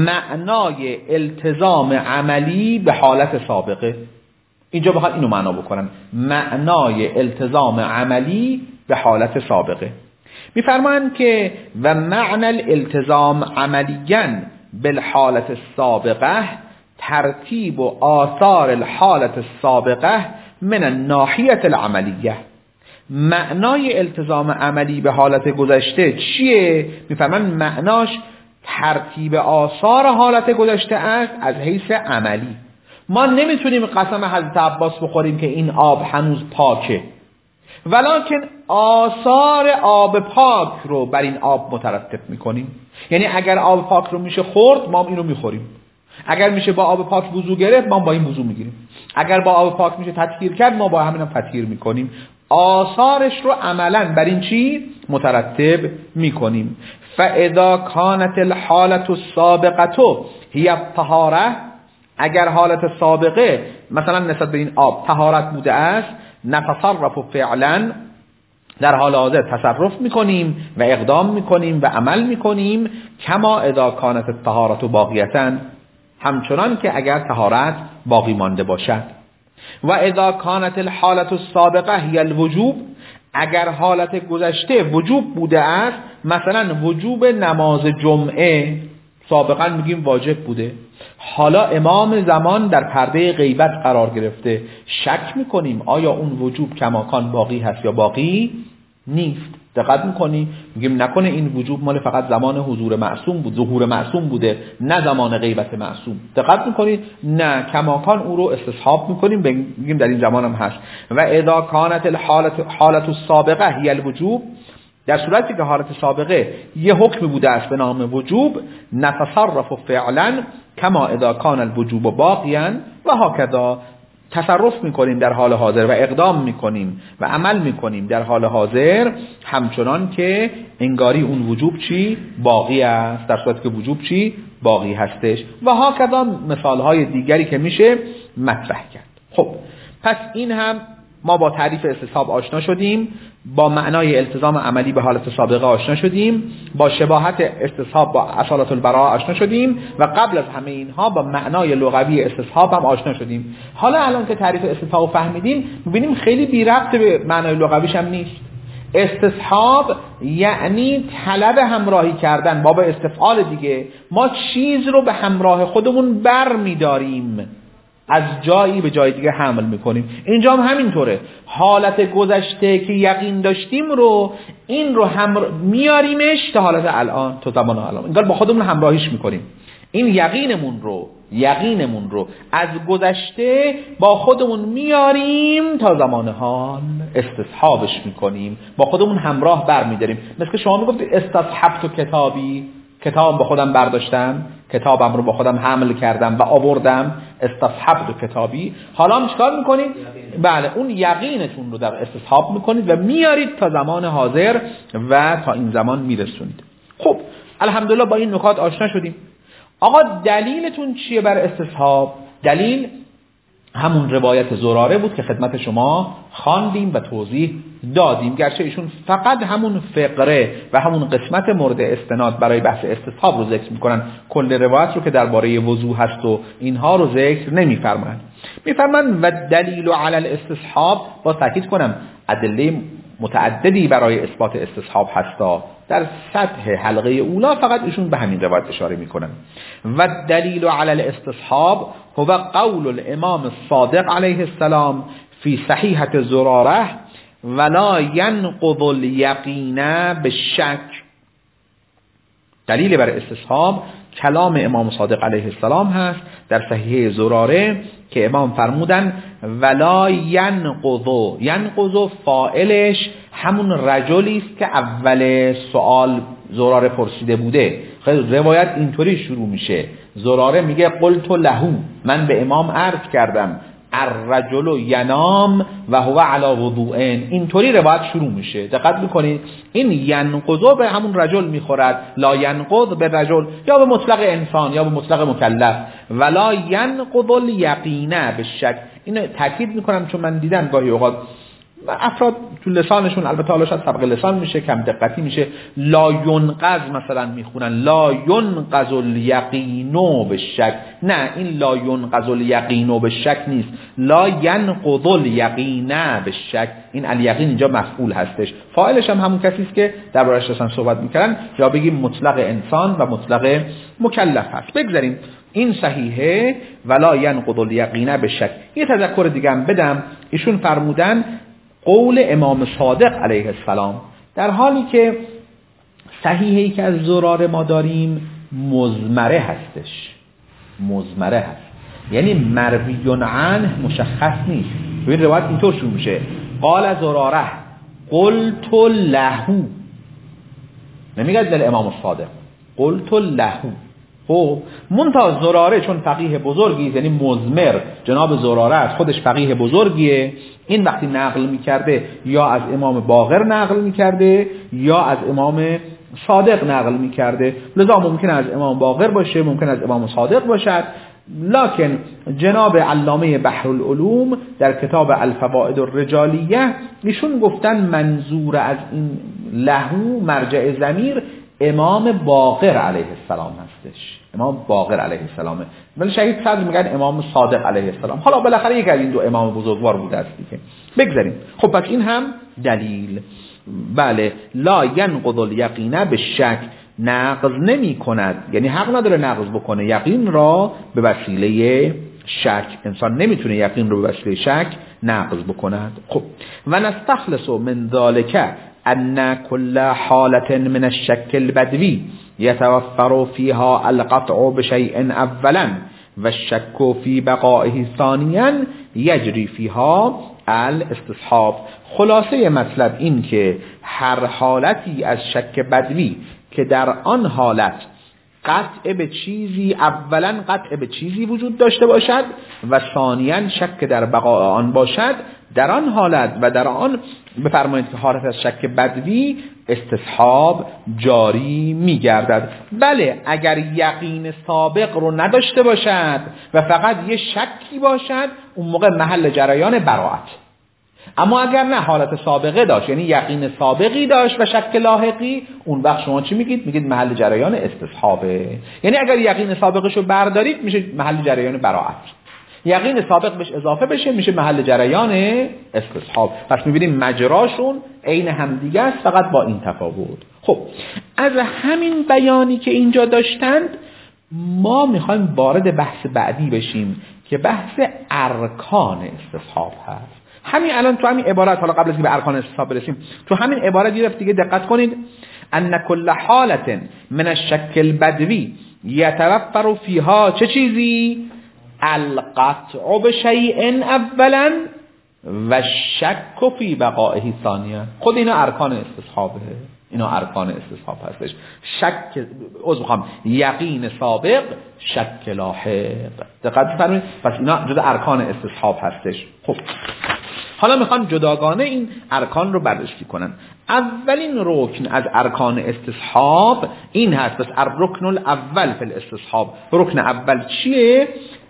معنای التزام عملی به حالت سابقه. اینجا بخواد اینو معنا بکنن، معنای التزام عملی به حالت سابقه. میفرمایند که و معنی الالتزام عملیاً بالحالت السابقه ترتیب و آثار الحالت السابقه من الناحیه العملیه. معنای التزام عملی به حالت گذشته چیه؟ میفهمن معناش ترتیب آثار حالت گذشته است از حیث عملی. ما نمیتونیم قسم حضرت عباس بخوریم که این آب هنوز پاکه، ولکن آثار آب پاک رو بر این آب مترتب میکنیم. یعنی اگر آب پاک رو میشه خورد، ما اینو میخوریم. اگر میشه با آب پاک وضو گرفت، ما با این وضو میگیریم. اگر با آب پاک میشه تطهیر کرد، ما با همین هم تطهیر میکنیم. آثارش رو عملاً بر این چی مترتب میکنیم. فاذا كانت الحالة السابقة هي الطهارة، اگر حالت سابقه مثلا نسبت به این آب طهارت بوده است، نتصرف فعلا، در حال حاضر تصرف میکنیم و اقدام میکنیم و عمل میکنیم، کما اذا كانت الطهارة باقیة، همچنان که اگر طهارت باقی مانده باشد. و اذا كانت الحالة السابقة هي الوجوب، اگر حالت گذشته وجوب بوده است، مثلا وجوب نماز جمعه سابقا میگیم واجب بوده، حالا امام زمان در پرده غیبت قرار گرفته، شک میکنیم آیا اون وجوب کماکان باقی هست یا باقی نیست. دقت میکنی؟ میگیم نکنه این وجوب مال فقط زمان حضور معصوم بود، ظهور معصوم بوده، نه زمان غیبت معصوم. دقت میکنی؟ نه، کماکان او رو استصحاب میکنیم، میگیم در این زمان هم هست. و اذا كانت الحالة حالت السابقه هي الوجوب، در صورتی که حالت سابقه یه حکم بوده است به نام وجوب، نتصرف فعلا کما اذا كان الوجوب باقیا و هكذا، تصرف میکنیم در حال حاضر و اقدام میکنیم و عمل میکنیم در حال حاضر، همچنان که انگاری اون وجوب چی؟ باقی است، در صورتی که وجوب چی؟ باقی هستش. و ها کذا مثالهای دیگری که میشه مطرح کرد. خب پس این هم ما با تعریف استصحاب آشنا شدیم، با معنای التزام عملی به حالت سابقه آشنا شدیم، با شباهت استصحاب با اصالت البراءه آشنا شدیم و قبل از همه اینها با معنای لغوی استصحاب هم آشنا شدیم. حالا الان که تعریف استصحاب فهمیدیم، می‌بینیم خیلی بی ربط به معنای لغویش هم نیست. استصحاب یعنی طلب همراهی کردن، باب استفعال دیگه. ما چیز رو به همراه خودمون بر می‌داریم، از جایی به جای دیگه حمل میکنیم. اینجا هم همینطوره، حالت گذشته که یقین داشتیم رو این رو هم میاریمش تا حالت الان، تا زمان الان، انگار با خودمون همراهیش میکنیم. این یقینمون رو یقینمون رو از گذشته با خودمون میاریم تا زمان حال، استصحابش میکنیم، با خودمون همراه برمیداریم. مثل که شما میگفتید استصحبت کتابی، کتاب با خودم برداشتم، کتابم رو با خودم حمل کردم و آوردم، استصحبت کتابی. حالا هم چیکار میکنید؟ بله، اون یقینتون رو در استصحاب میکنید و میارید تا زمان حاضر و تا این زمان میرسونید. خب الحمدلله با این نکات آشنا شدیم. آقا دلیلتون چیه بر استصحاب؟ دلیل همون روایت زراره بود که خدمت شما خواندیم و توضیح دادیم، گرچه ایشون فقط همون فقره و همون قسمت مورد استناد برای بحث استصحاب رو ذکر میکنن، کل روایت رو که درباره وضو هست و اینها رو ذکر نمیفرمایند. میفرمایند و دلیل علی الاستصحاب، با تاکید کنم ادله متعددی برای اثبات استصحاب هستا، در سطح حلقه اولا فقط ایشون به همین روایت اشاره میکنن. و دلیل علی الاستصحاب هو قول الامام الصادق علیه السلام فی صحیحة زراره ولا ینقض الیقین بالشک. دلیل بر استصحاب کلام امام صادق علیه السلام هست در صحیحه زراره که امام فرمودن ولا ینقض، ینقض فاعلش همون رجلی است که اول سوال زراره پرسیده بوده. خیلی روایت اینطوری شروع میشه، زراره میگه قلت له، من به امام عرض کردم الرجل ینام و هو علی وضوءین. اینطوری روایت شروع میشه. دقت میکنید این ینقض به همون رجل میخورد، لا ینقض به رجل یا به مطلق انسان یا به مطلق مکلف. ولا ینقض الیقین بالشک. اینو تاکید میکنم چون من دیدم گاهی اوقات افراد تو لسانشون، البته حالا شاید سبق لسان میشه، کم دقتی میشه، لا ینقض مثلا میخونن، لا ینقض الیقین بالشک. نه، این لا ینقض الیقین بالشک نیست، لا ینقض الیقین بالشک. این الیقین اینجا مفعول هستش، فاعلش هم همون کسی است که دربارش داشتن صحبت میکردن، یا بگیم مطلق انسان و مطلق مکلف هست. بگذاریم این صحیحه ولا ینقض الیقین بالشک. یه تذکر دیگه هم بدم، ایشون فرمودن قول امام صادق علیه السلام، در حالی که صحیحه‌ای که از زراره ما داریم مضمره هستش، مضمره هست، یعنی مروی عنه مشخص نیست. ببین روایت اینطور شروع میشه قال زراره قلت له، نمیگه دل امام صادق، قلت له. خب منتها زراره چون فقیه بزرگی، یعنی مضمر، جناب زراره از خودش فقیه بزرگیه، این وقتی نقل میکرده یا از امام باقر نقل میکرده یا از امام صادق نقل میکرده، لذا ممکن از امام باقر باشه، ممکن از امام صادق باشد. لکن جناب علامه بحرالعلوم در کتاب الفوائد الرجالیه ایشون گفتن منظور از این لهو مرجع ضمیر امام باقر علیه السلام هستش، امام باقر علیه السلامه، ولی شهید صدر میگن امام صادق علیه السلام. حالا بالاخره یک از این دو امام بزرگوار بوده است دیگه. بگذاریم. خب پس این هم دلیل. بله، لا ینقض الیقین بالشک، نقض نمی کند، یعنی حق نداره نقض بکنه یقین را به وسیله شک. انسان نمیتونه یقین رو به وسیله شک نقض بکند. خب و نستخلص من ذالک ان كل حالة من الشك البدوي يتوفر فيها القطع بشيء اولا والشك في بقائه ثانيا يجري فيها الاستصحاب. خلاصه مطلب این که هر حالتی از شک بدوی که در آن حالت قطع به چیزی، اولا قطع به چیزی وجود داشته باشد و ثانیاً شک در بقای آن باشد، در آن حالت و در آن بفرمایید که حالت از شک بدوی استصحاب جاری میگردد. بله اگر یقین سابق رو نداشته باشد و فقط یه شکی باشد، اون موقع محل جریان براءت. اما اگر نه حالت سابقه داشت، یعنی یقین سابقی داشت و شک لاحقی، اون وقت شما چی میگید؟ میگید محل جریان استصحابه. یعنی اگر یقین سابقش رو بردارید میشه محل جریان براءت، یقین سابق بهش اضافه بشه میشه محل جریان استصحاب. پس میبینیم مجراشون عین همدیگه است، فقط با این تفاوت. خب از همین بیانی که اینجا داشتند ما میخوایم وارد بحث بعدی بشیم که بحث ارکان استصحاب هست. همین الان تو همین عبارت، حالا قبل از که به ارکان استصحاب برسیم، تو همین عبارت یه دیگه دقت کنید. ان کل حالت من الشک البدوی یتوفر فیها چه چیزی؟ القطع بشیء اولا و شک فی بقائه ثانیا. خود اینا ارکان استصحابه، اینا ارکان استصحاب هستش. شک از میخوام یقین سابق، شک لاحق. دقت بفرمایید. پس اینا جدا ارکان استصحاب هستش. خب حالا میخوان جداگانه این ارکان رو بررسی کنن. اولین رکن از ارکان استصحاب این هست. پس الرکن الاول فی الاستصحاب، رکن اول چیه؟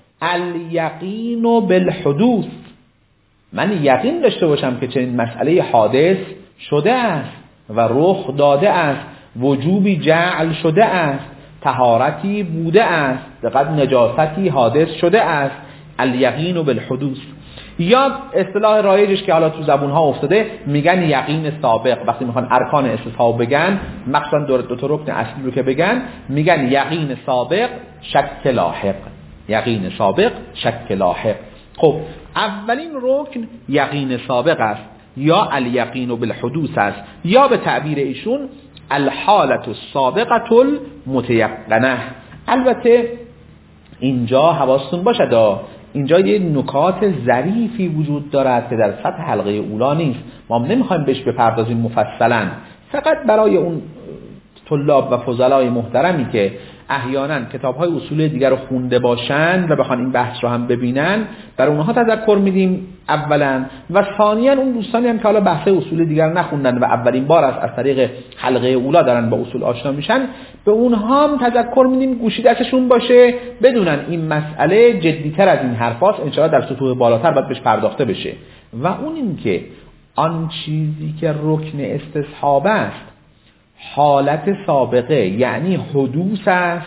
الیقین بالحدوث. من یقین داشته باشم که چنین مسئله حادث شده است و رخ داده است، وجوبی جعل شده است، طهارتی بوده است، دقیقاً نجاستی حادث شده است. الیقین بالحدوث. یا اصطلاح رایجش که حالا تو زبون ها افتاده میگن یقین سابق. وقتی میخوان ارکان استصحاب بگن، مخصوصا دو تا رکن اصلی رو که بگن، میگن یقین سابق، شک لاحق. یقین سابق، شک لاحق. خب اولین رکن یقین سابق است، یا الیقین بالحدوث است، یا به تعبیر ایشون الحالت السابقه المتیقنه. البته اینجا حواستون باشه، اینجا یه نکات ظریفی وجود دارد که در سطح حلقه اولا نیست. ما نمیخوایم بهش بپردازیم مفصلا، فقط برای اون طلاب و فضلای محترمی که احیانا کتاب‌های اصول دیگر رو خونده باشن و بخوان این بحث رو هم ببینن، برای اونها تذکر میدیم اولا، و ثانیا اون دوستانی هم که حالا بحث اصول دیگر نخوندن و اولین بار است از طریق حلقه اولا دارن با اصول آشنا میشن، به اونها هم تذکر میدیم گوشی دستشون باشه، بدونن این مسئله جدی‌تر از این حرفاست، ان شاءالله در سطوح بالاتر باید بهش پرداخته بشه. و اون این که آن چیزی که رکن استصحاب است حالت سابقه یعنی حدوث است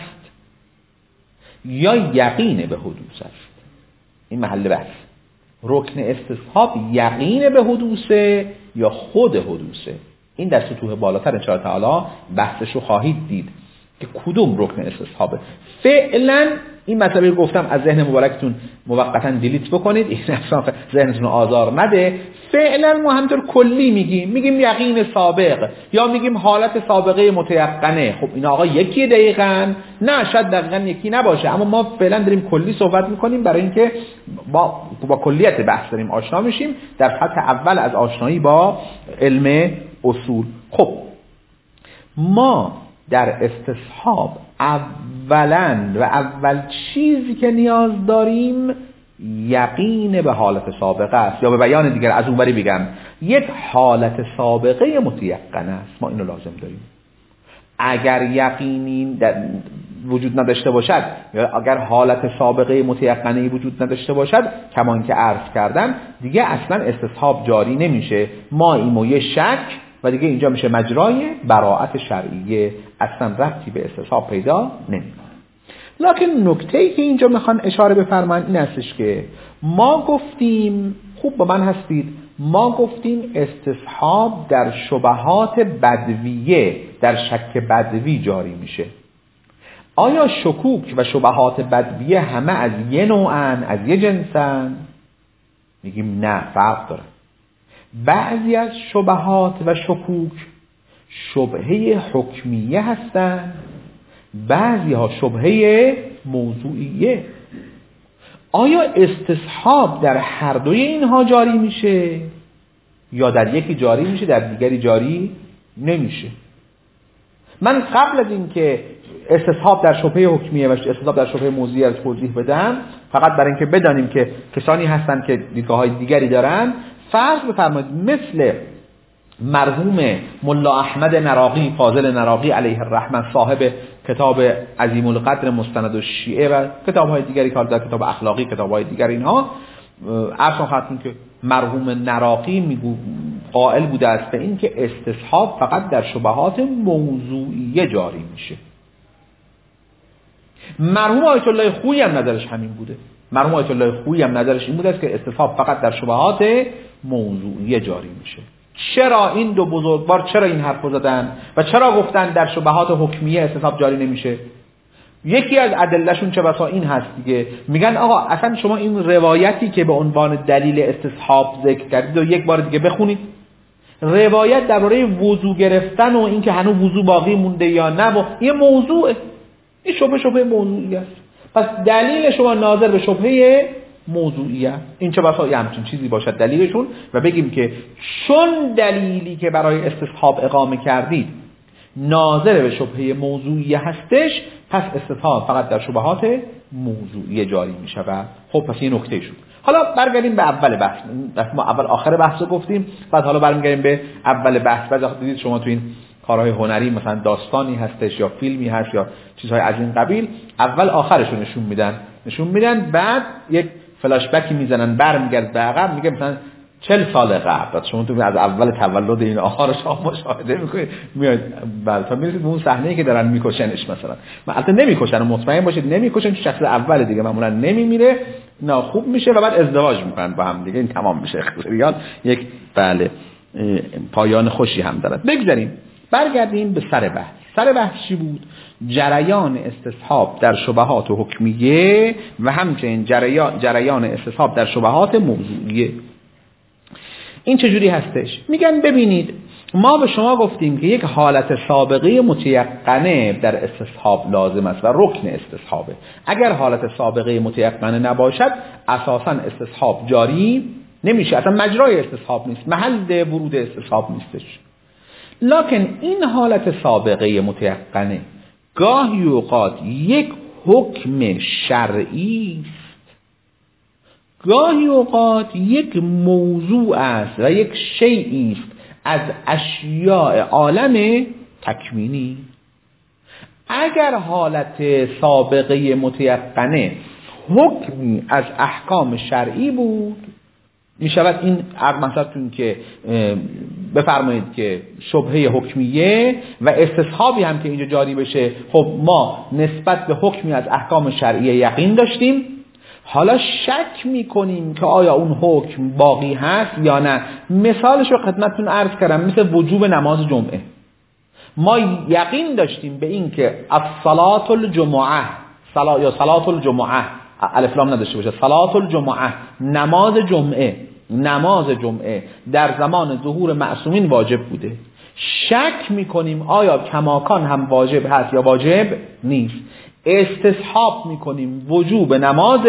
یا یقین به حدوث است. این محل بحث. رکن استصحاب یقین به حدوثه یا خود حدوثه. این در سطوح بالاتر ان شاء الله تعالی بحثش رو خواهید دید که کدوم رکن استصحابه. فعلا این مطلبی رو گفتم از ذهن مبارکتون موقتا دیلیت بکنید، این اصلا ذهنتون رو آزار نده. فعلا ما همینطور کلی میگیم میگیم یقین سابق یا میگیم حالت سابقه متیقنه. خب این آقا یکی دقیقاً نه، شاید دقیقاً یکی نباشه، اما ما فعلا داریم کلی صحبت میکنیم برای اینکه با با کلیت بحث داریم آشنا میشیم در سطح اول از آشنایی با علم اصول. خب ما در استصحاب اولا و اول چیزی که نیاز داریم یقین به حالت سابقه است، یا به بیان دیگر از اونوری بگم یک حالت سابقه متیقنه است. ما اینو لازم داریم. اگر یقینی وجود نداشته باشد یا اگر حالت سابقه متیقنه وجود نداشته باشد، کمان که عرض کردم دیگه اصلا استصحاب جاری نمیشه. ما ایمو یه شک و دیگه اینجا میشه مجرای براءت شرعیه، اصلا ربطی به استصحاب پیدا نمیکنه. لکن نکته‌ای که اینجا میخوان اشاره بفرمایند این هستش که ما گفتیم، خوب با من هستید، ما گفتیم استصحاب در شبهات بدویه، در شک بدوی جاری میشه. آیا شکوک و شبهات بدویه همه از یه نوعن، از یه جنسن؟ میگیم نه، فرق داره. بعضی از شبهات و شکوک شبهه حکمیه هستن، بعضی ها شبهه موضوعیه. آیا استصحاب در هر دوی اینها جاری میشه یا در یکی جاری میشه در دیگری جاری نمیشه؟ من قبل از این که استصحاب در شبهه حکمیه و استصحاب در شبهه موضوعی رو توضیح بدم، فقط برای اینکه بدانیم که کسانی هستند که دیدگاه‌های دیگری دارن. فرض بفرمایید مثل مرحوم ملا احمد نراقی، فاضل نراقی علیه الرحمه، صاحب کتاب عظیم القدر مستند الشیعه و کتاب‌های دیگری که در کتاب اخلاقی، کتاب‌های دیگر، اینها اصلا خاطرون که مرحوم نراقی میگو قائل بوده است به این که استصحاب فقط در شبهات موضوعیه جاری میشه. مرحوم آیت الله خویی هم نظرش همین بوده. مرحوم آیت الله خویی هم نظرش این بوده است که استصحاب فقط در شبهات موضوعیه جاری میشه. چرا این دو بزرگوار چرا این حرفو زدن و چرا گفتن در شبهات حکمیه استصحاب جاری نمیشه؟ یکی از ادلهشون چه بسا این هست دیگه، میگن آقا اصلا شما این روایتی که به عنوان دلیل استصحاب ذکر کردید و یک بار دیگه بخونید. روایت درباره وضو گرفتن و اینکه هنوز وضو باقی مونده یا نه و این موضوعه، این شبهه شبهه موضوعی است. پس دلیل شما ناظر به شبهه موضوعیه. این چه بسا یه همچین چیزی باشد دلیلشون و بگیم که چون دلیلی که برای استصحاب اقامه کردید ناظر به شبهه موضوعیه هستش، پس استصحاب فقط در شبهات موضوعیه جاری می شود. خب پس این نکته شد. حالا برگردیم به اول بحث. ما اول آخر بحث رو گفتیم، بعد حالا برمیگردیم به اول بحث. بعد وقتی دیدید شما تو این کارهای هنری مثلا داستانی هستش یا فیلمی هست یا چیزهای از این قبیل، اول آخرش رو نشون میدن نشون میدن بعد یک فلاش بکی میزنن، برمیگرد به عقب، میگه مثلا چهل سال قبل. شما تو از اول تولد این آخر شما مشاهده میکنید، میاد بعد تا میرسید به اون صحنه‌ای که دارن میکشنش مثلا. البته نمیکشن، مطمئن باشید نمیکشن، چون شخص اول دیگه معمولا نمیمیره، نه خوب میشه و بعد ازدواج میکنن با هم دیگه، این تمام میشه. خیال یک بله پایان خوشی هم دارد. بگذاریم برگردیم به سر بحث. سر بحث چی بود؟ جریان استصحاب در شبهات حکمیه و همچنین جریان جریان استصحاب در شبهات موضوعیه. این چجوری هستش؟ میگن ببینید ما به شما گفتیم که یک حالت سابقه متیقنه در استصحاب لازم است و رکن استصحابه. اگر حالت سابقه متیقنه نباشد اساساً استصحاب جاری نمیشه، اصلا مجرای استصحاب نیست، محل ورود استصحاب نیستش. لکن این حالت سابقه متیقنه گاهی اوقات یک حکم شرعی است، گاهی اوقات یک موضوع است و یک شیئی است از اشیاء عالم تکوینی. اگر حالت سابقه متیقنه حکمی از احکام شرعی بود، می شود این مثلا که بفرمایید که شبهه حکمیه و استصحابی هم که اینجا جاری بشه، خب ما نسبت به حکمی از احکام شرعیه یقین داشتیم، حالا شک میکنیم که آیا اون حکم باقی هست یا نه. مثالش رو خدمتتون عرض کردم، مثل وجوب نماز جمعه. ما یقین داشتیم به این که الصلاة الجمعه صلا یا صلاة الجمعه الف لام نداشته باشه، صلاة الجمعه نماز جمعه نماز جمعه در زمان ظهور معصومین واجب بوده. شک میکنیم آیا کماکان هم واجب هست یا واجب نیست. استصحاب میکنیم وجوب نماز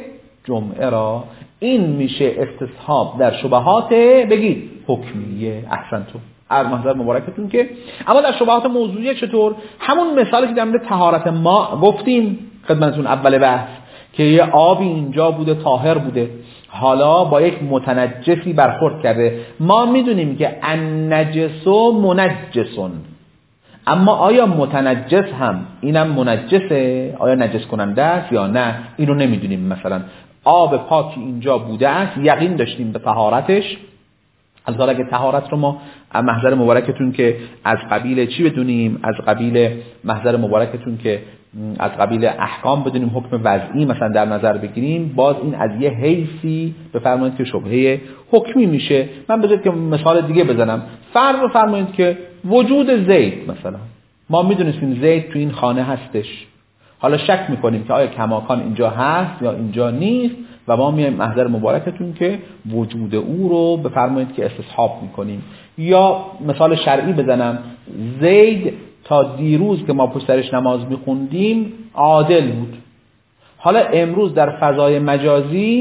جمعه را. این میشه استصحاب در شبهات بگید حکمیه. احسنتون از منظر مبارکتون که. اما در شبهات موضوعیه چطور؟ همون مثالی که در مورد طهارت ما گفتیم خدمتتون اول بحث که یه آبی اینجا بوده طاهر بوده، حالا با یک متنجسی برخورد کرده. ما میدونیم که النجس منجسون، اما آیا متنجس هم اینم منجسه؟ آیا نجس کننده است یا نه؟ اینو نمیدونیم. مثلا آب پاکی اینجا بوده است، یقین داشتیم به طهارتش. از حالا که طهارت رو ما از محضر مبارکتون که از قبیل چی بدونیم؟ از قبیل محضر مبارکتون که از قبیل احکام بدونیم، حکم وضعی مثلا در نظر بگیریم، باز این از یه حیثی بفرمایید که شبهه حکمی میشه. من بذارید که مثال دیگه بزنم. فرض بفرمایید که وجود زید، مثلا ما میدونیم زید تو این خانه هستش، حالا شک میکنیم که آیا کماکان اینجا هست یا اینجا نیست و ما میایم محضر مبارکتون که وجود او رو بفرمایید که استصحاب میکنیم. یا مثال شرعی بزنم، زید تا دیروز که ما پشت سرش نماز میخوندیم عادل بود، حالا امروز در فضای مجازی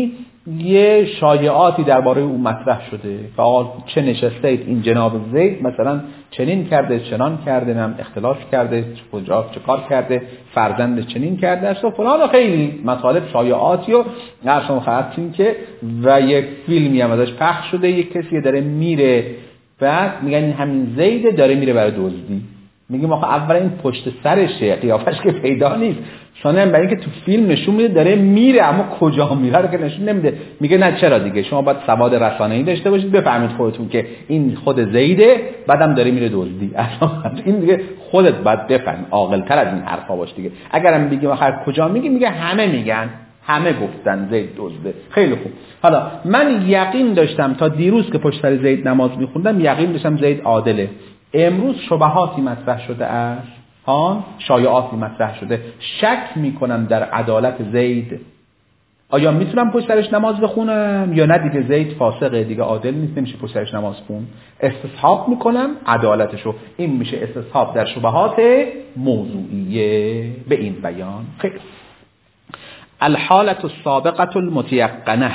یه شایعاتی درباره او مطرح شده که آقا چه نشسته اید این جناب زید مثلا چنین کرده چنان کرده نم اختلاف کرده کجا چه کار کرده فرزند چنین کرده است و فلان و خیلی مطالب شایعاتی و نرسم خواهدیم که و یک فیلمی هم ازش پخش شده یک کسی داره میره بعد میگن این همین زید داره میره برای دزدی. میگیم آخه اول این پشت سرشه قیافش که پیدا نیست شما هم برای اینکه تو فیلم نشون میده داره میره اما کجا میره رو که نشون نمیده. میگه نه چرا دیگه شما باید سواد رسانه‌ای داشته باشید بفهمید خودتون که این خود زیده بعدم داره میره دزدی. اصلا این دیگه خودت باید بفهم عاقل‌تر از این حرفا باش دیگه. اگرم بگیم آخر کجا میگی میگه همه میگن همه گفتن زید دزده. خیلی خوب. حالا من یقین داشتم تا دیروز که پشت سر زید نماز میخوندم یقین داشتم زید عادله. امروز شبهاتی مطرح شده است ها شایعاتی مطرح شده شک میکنم در عدالت زید. آیا میتونم پشت سرش نماز بخونم یا نه دیگه زید فاسقه دیگه عادل نیست نمیشه پشت سرش نماز خون. استصحاب میکنم عدالتشو. این میشه استصحاب در شبهات موضوعیه به این بیان. خیلی الحالة السابقة المتيقنة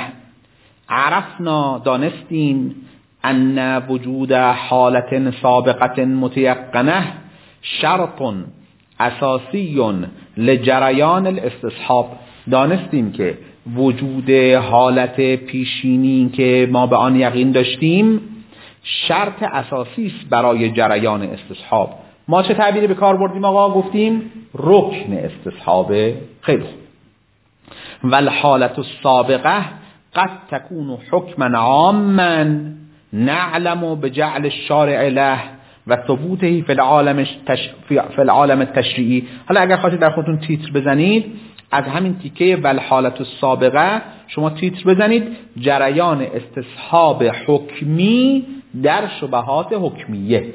عرفنا دانستیم ان وجود حالة سابقة متيقنة شرط اساسی لجریان الاستصحاب. دانستیم که وجود حالت پیشینی که ما به آن یقین داشتیم شرط اساسی است برای جریان استصحاب. ما چه تعبیری به کار بردیم آقا؟ گفتیم رکن استصحابه. خیلی خوب. والحالة السابقة قد تكون حكما عاما نعلم بجعل الشارع له و ثبوته فی العالم تش... فی العالم التشریعی. حالا اگر خواهید در خودتون تیتر بزنید از همین تیکه والحالة السابقه شما تیتر بزنید جریان استصحاب حکمی در شبهات حکمیه.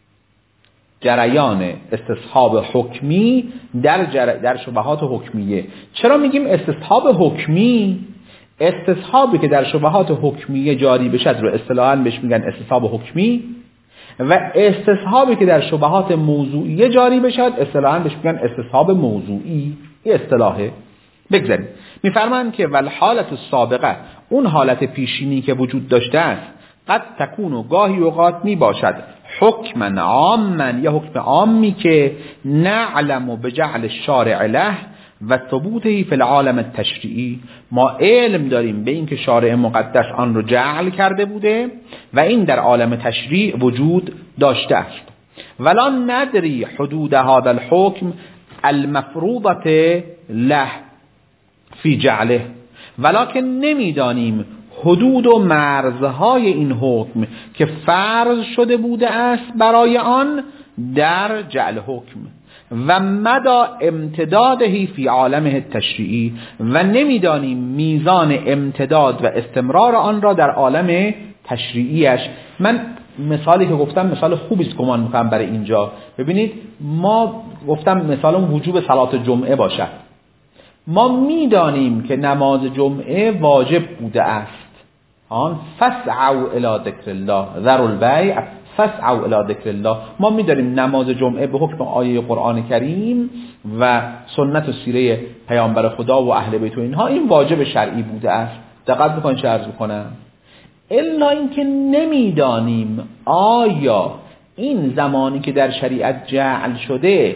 جریان استصحاب حکمی در جر... در شبهات حکمیه. چرا میگیم استصحاب حکمی؟ استصحابی که در شبهات حکمیه جاری بشد رو اصطلاحاً بهش میگن استصحاب حکمی و استصحابی که در شبهات موضوعیه جاری بشد اصطلاحاً بهش میگن استصحاب موضوعی. این اصطلاحه. بگذاریم میفرمایند که والحالة السابقه اون حالت پیشینی که وجود داشته است قد تکون و گاهی اوقات می باشد حکما عاما یا حکم عامی که نعلم بجعل الشارع له و ثبوته فی العالم التشریعی. ما علم داریم به این که شارع مقدس آن رو جعل کرده بوده و این در عالم تشریع وجود داشته است. ولا ندری حدود هذا الحکم المفروضه له فی جعله ولکن نمیدانیم حدود و مرزهای این حکم که فرض شده بوده است برای آن در جعل حکم و مدى امتداده فی عالمه تشریعی و نمیدانیم میزان امتداد و استمرار آن را در عالم تشریعیش. من مثالی که گفتم مثال خوبی است گمان میکنم برای اینجا. ببینید ما گفتم مثال وجوب صلات جمعه باشد. ما میدانیم که نماز جمعه واجب بوده است. آن فسعوا الی ذکر الله ذروا البیع فسعوا الی ذکر الله. ما میدانیم نماز جمعه به حکم آیه قرآن کریم و سنت و سیره پیامبر خدا و اهل بیت و اینها این واجب شرعی بوده است. دقت بکنید چه عرض بکنم. الا اینکه نمیدانیم آیا این زمانی که در شریعت جعل شده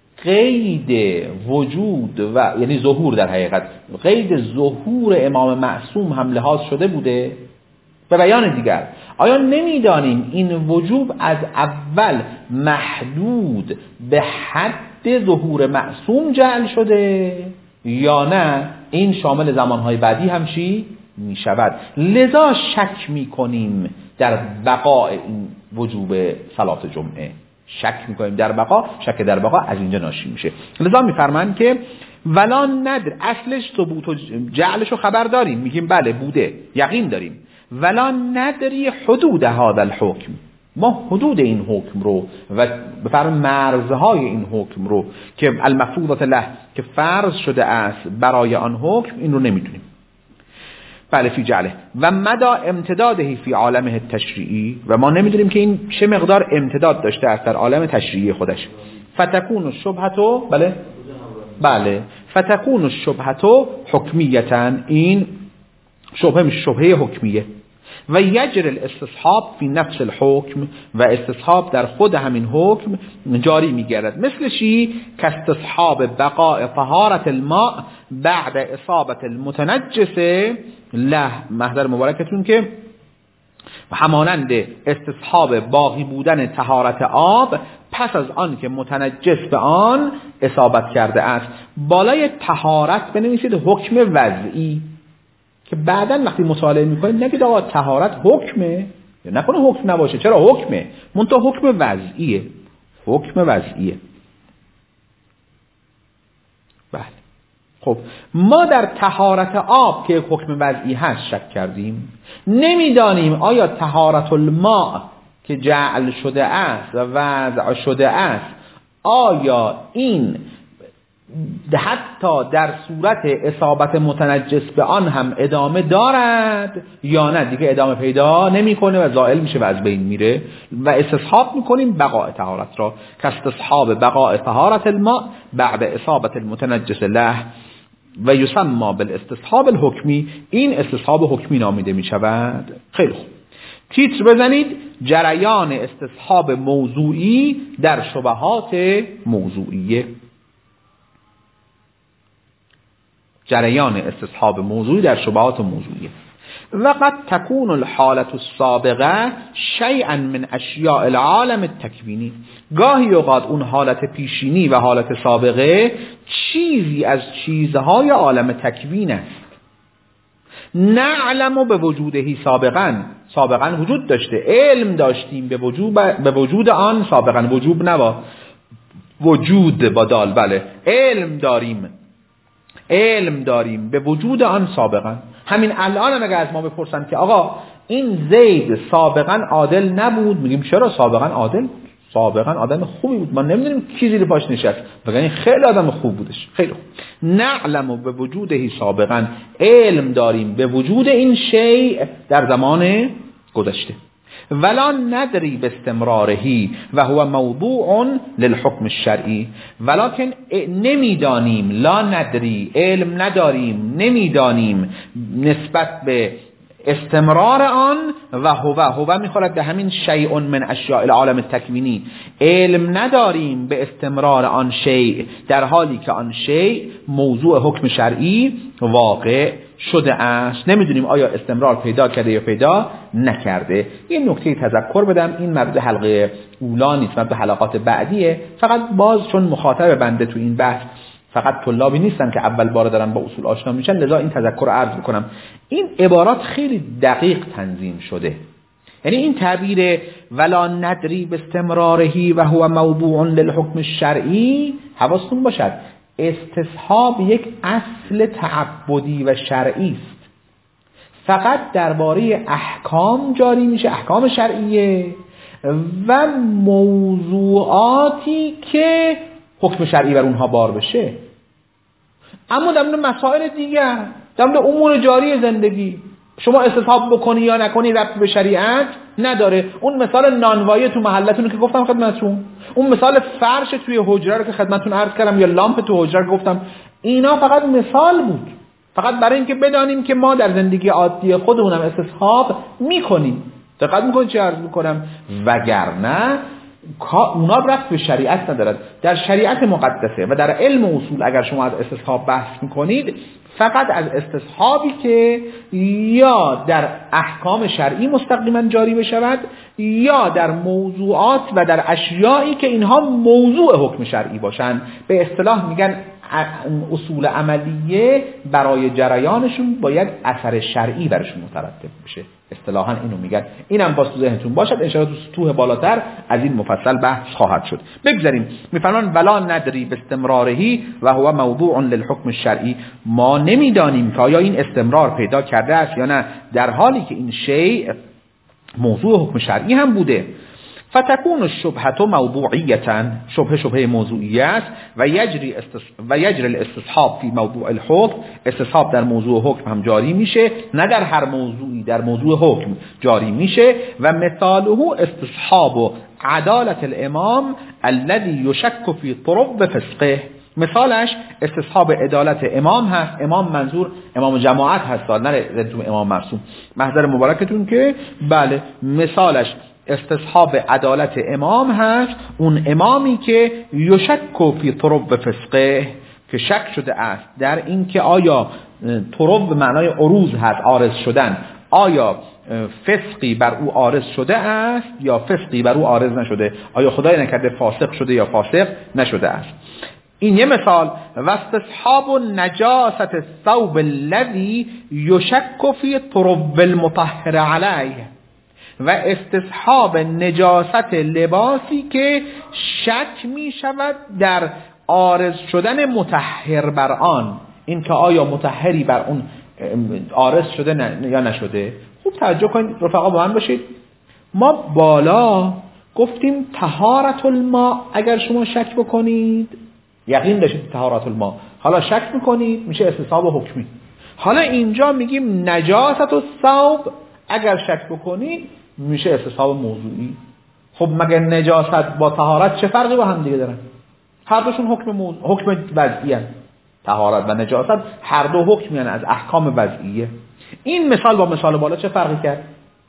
قید وجود و یعنی ظهور در حقیقت قید ظهور امام معصوم هم لحاظ شده بوده. به بیان دیگر آیا نمیدانیم این وجوب از اول محدود به حد ظهور معصوم جعل شده یا نه این شامل زمانهای بعدی هم چی می شود؟ لذا شک می کنیم در بقاء این وجوب صلات جمعه. شک میکنیم در بقا. شک در بقا از اینجا ناشی میشه. لذا میفرمایند که ولا ندر اصلش ثبوت و جعلش رو خبر داریم میگیم بله بوده یقین داریم. ولا ندری حدود هذا الحکم ما حدود این حکم رو و بفرم مرزهای این حکم رو که المفروضه له که فرض شده است برای آن حکم این رو نمیدونیم. بله فی جعله و مدى امتداده فی عالمه تشریعی و ما نمیدونیم که این چه مقدار امتداد داشته است در عالم تشریعی خودش. فتکون الشبهه بله بله فتکون الشبهه حکمیتا این شبهه میشه شبهه حکمیه. و یجر الاستصحاب فی نفس الحکم، و استصحاب در خود همین حکم جاری میگردد. مثل چی؟ کاستصحاب بقاء طهارت الماء بعد اصابت المتنجس له، محضر مبارکتون که همانند استصحاب باقی بودن طهارت آب پس از آن که متنجس به آن اصابت کرده است. بالای طهارت بنویسید حکم وضعی که بعداً وقتی مطالعه میکنید نگید آقا طهارت حکمه، یا نکنه حکم نباشه، چرا حکمه، منتها حکم وضعیه، حکم وضعیه. بله خب ما در طهارت آب که حکم وضعی هست شک کردیم، نمیدانیم آیا طهارت الماء که جعل شده است و وضع شده است آیا این حتی در صورت اصابت متنجس به آن هم ادامه دارد یا نه، دیگه ادامه پیدا نمیکنه و زائل میشه و از بین میره. و استصحاب میکنیم بقاء طهارت را، کاستصحاب بقاء طهارت الماء بعد اصابت المتنجس له و یسمى بالاستصحاب الحکمی، این استصحاب حکمی نامیده میشود. خیلی خوب، تیتر بزنید جریان استصحاب موضوعی در شبهات موضوعیه. جریان استصحاب موضوعی در شبهات موضوعیه. و قد تكون الحالة السابقه شیئا من اشیاء العالم التکوینی، گاهی اوقات اون حالت پیشینی و حالت سابقه چیزی از چیزهای عالم تکوین است. نعلم به وجودهی سابقا، سابقا وجود داشته، علم داشتیم به وجود به وجود آن، سابقا وجود نوا وجود با دال، بله علم داریم علم داریم به وجود آن سابقا. همین الان هم اگه از ما بپرسن که آقا این زید سابقا عادل نبود، میگیم چرا سابقا عادل، سابقا آدم خوبی بود، ما نمیدونیم کی زیر پاش نشست، بگن خیلی آدم خوب بودش. خیلی خوب، نعلم به وجودهی سابقا، علم داریم به وجود این شیء در زمان گذشته. ولا ندری به استمرارهی و هو موضوع للحکم الشرعی، ولکن نمیدانیم، لا ندری علم نداریم، نمیدانیم نسبت به استمرار آن، و هو هو میخورد به همین شیء من اشیاء العالم التکوینی، علم نداریم به استمرار آن شیء در حالی که آن شیء موضوع حکم شرعی واقع شده است. نمیدونیم آیا استمرار پیدا کرده یا پیدا نکرده. این نکته تذکر بدم، این مربوط حلقه اولا نیست، مربوط حلقات بعدیه. فقط باز چون مخاطب بنده تو این بحث فقط طلابی نیستن که اول بار دارن با اصول آشنا میشن، لذا این تذکر رو عرض میکنم. این عبارات خیلی دقیق تنظیم شده، یعنی این تعبیر ولا ندری به استمرارهی و هو موضوع للحکم الشرعی، حواستون باشد استصحاب یک اصل تعبدی و شرعی است، فقط درباره احکام جاری میشه، احکام شرعیه و موضوعاتی که حکم شرعی بر اونها بار بشه. اما در مورد مسائل دیگر، در مورد امور جاری زندگی شما استصحاب بکنی یا نکنی ربط به شریعت نداره. اون مثال نانوایی تو محلتون که گفتم خدمتتون، اون مثال فرش توی حجره رو که خدمتتون عرض کردم، یا لامپ تو حجره رو گفتم، اینا فقط مثال بود، فقط برای اینکه بدانیم که ما در زندگی عادی خودمونم استصحاب میکنیم. دقت میکنید چه عرض میکنم؟ وگرنه اونا ربط به شریعت ندارد. در شریعت مقدسه و در علم اصول اگر شما از استصحاب بحث میکنید، فقط از استصحابی که یا در احکام شرعی مستقیما جاری بشود یا در موضوعات و در اشیایی که اینها موضوع حکم شرعی باشن، به اصطلاح میگن اصول عملیه برای جریانشون باید اثر شرعی برشون مترتب بشه، اصطلاحا اینو میگن. اینم باز تو ذهنتون باشد، ان شاءالله تو سطوح بالاتر از این مفصل بحث خواهد شد. بگذاریم، میفرمان ولا ندری به استمرارهی و هو موضوع للحکم الشرعی، ما نمیدانیم که آیا این استمرار پیدا کرده است یا نه، در حالی که این شیء موضوع حکم شرعی هم بوده. فتكون الشبهه موضوعیتا، شبهه شبهه موضوعی است، و یجری استص... و یجری الاستصحاب فی موضوع الحکم، استصحاب در موضوع حکم هم جاری میشه، نه در هر موضوعی، در موضوع حکم جاری میشه. و مثاله استصحاب عدالت الامام الذي يشك في طرق فسقه، مثالش استصحاب عدالت امام هست. امام منظور امام جماعت هست، نه تو امام معصوم. محضر مبارکتون که بله مثالش استصحاب عدالت امام هست، اون امامی که یشک فی طرب فسقه، که شک شده است در این که آیا طرب به معنای عروض هست، عارض شدن، آیا فسقی بر او عارض شده است یا فسقی بر او عارض نشده، آیا خدای نکرده فاسق شده یا فاسق نشده است. این یه مثال. و استصحاب نجاست الثوب الذی یشک فی طرب المطهر علیه، و استصحاب نجاست لباسی که شک می شود در عارض شدن مطهر بر آن، این که آیا مطهری بر اون عارض شده نه یا نشده. خوب توجه کنید رفقا، با من باشید. ما بالا گفتیم طهارت الماء، اگر شما شک بکنید یقین داشتید طهارت الماء، حالا شک میکنید میشه استصحاب حکمی. حالا اینجا میگیم نجاست الثوب، اگر شک بکنید میشه استصحاب موضوعی. خب مگر نجاست با طهارت چه فرقی با هم دیگه دارن؟ هر دوشون حکم موضوع، حکم وضعی هست. طهارت و نجاست هر دو حکمی هستند از احکام وضعیه. این مثال با مثال بالا چه فرقی کرد؟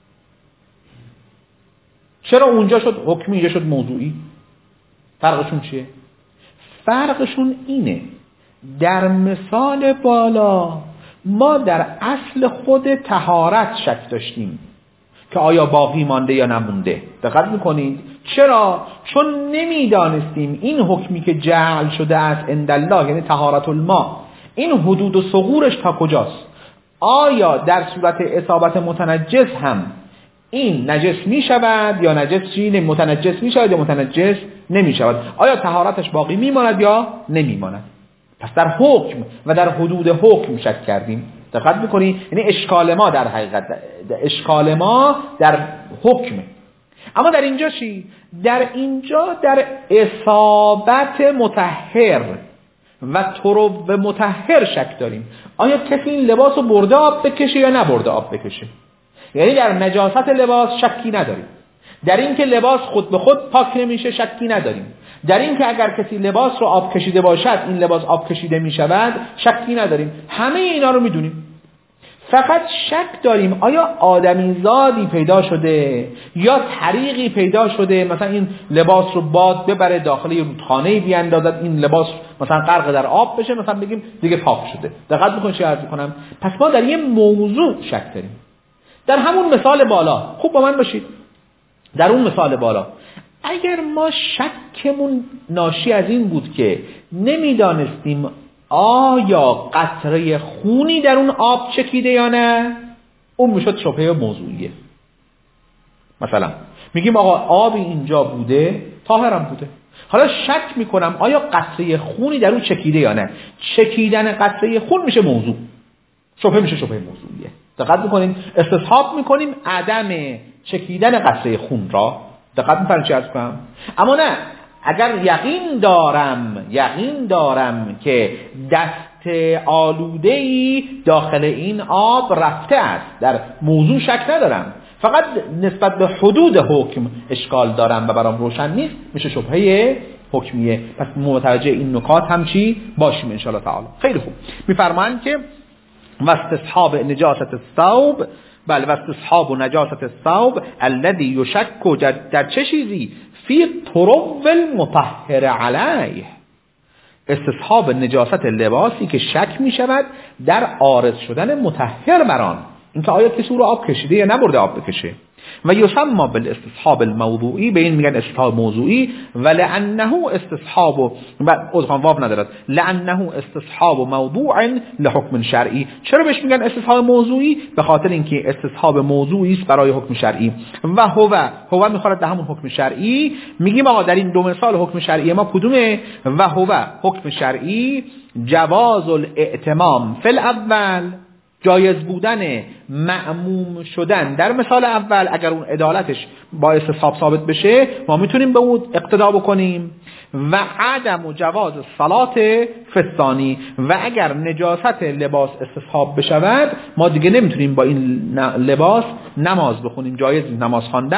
چرا اونجا شد حکمی اینجا شد موضوعی؟ فرقشون چیه؟ فرقشون اینه در مثال بالا ما در اصل خود طهارت شک داشتیم که آیا باقی مانده یا نمونده. دقت میکنید؟ چرا؟ چون نمیدانستیم این حکمی که جعل شده است عندالله، یعنی طهارت الماء، این حدود و ثغورش تا کجاست. آیا در صورت اصابت متنجس هم این نجس می شود یا نجس چی؟ متنجس می شود یا متنجس نمی شود؟ آیا طهارتش باقی می ماند یا نمی ماند؟ پس در حکم و در حدود حکم شک کردیم. دقت میکنی؟ یعنی اشکال ما در حقیقت اشکال ما در حکم. اما در اینجا چی؟ در اینجا در اصابت مطهر و طرب مطهر شک داریم. آیا کسی این لباس رو برده آب بکشه یا نبرده آب بکشه؟ یعنی در نجاست لباس شکی نداریم. در این که لباس خود به خود پاک نمیشه شکی نداریم. در این که اگر کسی لباس رو آب کشیده باشد این لباس آب کشیده می شود شکی نداریم. همه اینا رو میدونیم. فقط شک داریم آیا آدمی زادی پیدا شده یا طریقی پیدا شده مثلا این لباس رو باد ببره داخل یه رودخانه‌ای بیاندازد، این لباس مثلا غرق در آب بشه، مثلا بگیم دیگه پاک شده. دقت می‌کنید چی عرض می‌کنم؟ پس ما در یه موضوع شک داریم. در همون مثال بالا خوب با من باشید. در اون مثال بالا اگر ما شکمون ناشی از این بود که نمیدانستیم آیا قطره خونی در اون آب چکیده یا نه، اون میشد شبهه موضوعیه. مثلا میگیم آقا آبی اینجا بوده طاهرم بوده، حالا شک میکنم آیا قطره خونی در اون چکیده یا نه. چکیدن قطره خون میشه موضوع، شبهه میشه شبهه موضوعیه. دقت میکنین؟ استصحاب میکنیم عدم چکیدن قطره خون را. دقت میکنین چی عرض کنم؟ اما نه، اگر یقین دارم یقین دارم که دست آلوده‌ای داخل این آب رفته است، در موضوع شک ندارم، فقط نسبت به حدود حکم اشکال دارم و برام روشن نیست، میشه شبهه حکمیه. پس متوجه این نکات هم چی باشیم ان شاء الله تعالی. خیلی خوب. میفرمایند که واستصحاب نجاست الثوب، بله واستصحاب نجاست الثوب الذي یشک در چه چیزی؟ فی طرب المطهر علیه، استصحاب نجاست لباسی که شک می شود در عارض شدن مطهر بر آن، اینکه آیا کسی رو آب کشیده یا نبرده آب بکشه. و یسمى بالاستصحاب الموضوعی، به این میگن استصحاب موضوعی. و لانه استصحاب و عذرخواهم واو ندارد، لانه استصحاب موضوع لحکم شرعی. چرا بهش میگن استصحاب موضوعی؟ به خاطر اینکه استصحاب موضوعی است برای حکم شرعی. و هو هو میخواد به همون حکم شرعی. میگیم آقا در این دو مثال حکم شرعی ما کدومه؟ و هو حکم شرعی جواز الائتمام فی الاول، جایز بودن مأموم شدن در مثال اول. اگر اون عدالتش با استصحاب ثابت بشه ما میتونیم به اون اقتدا بکنیم. و عدم و جواز صلات فستانی، و اگر نجاست لباس استصحاب بشود ما دیگه نمیتونیم با این لباس نماز بخونیم، جایز نماز خواندن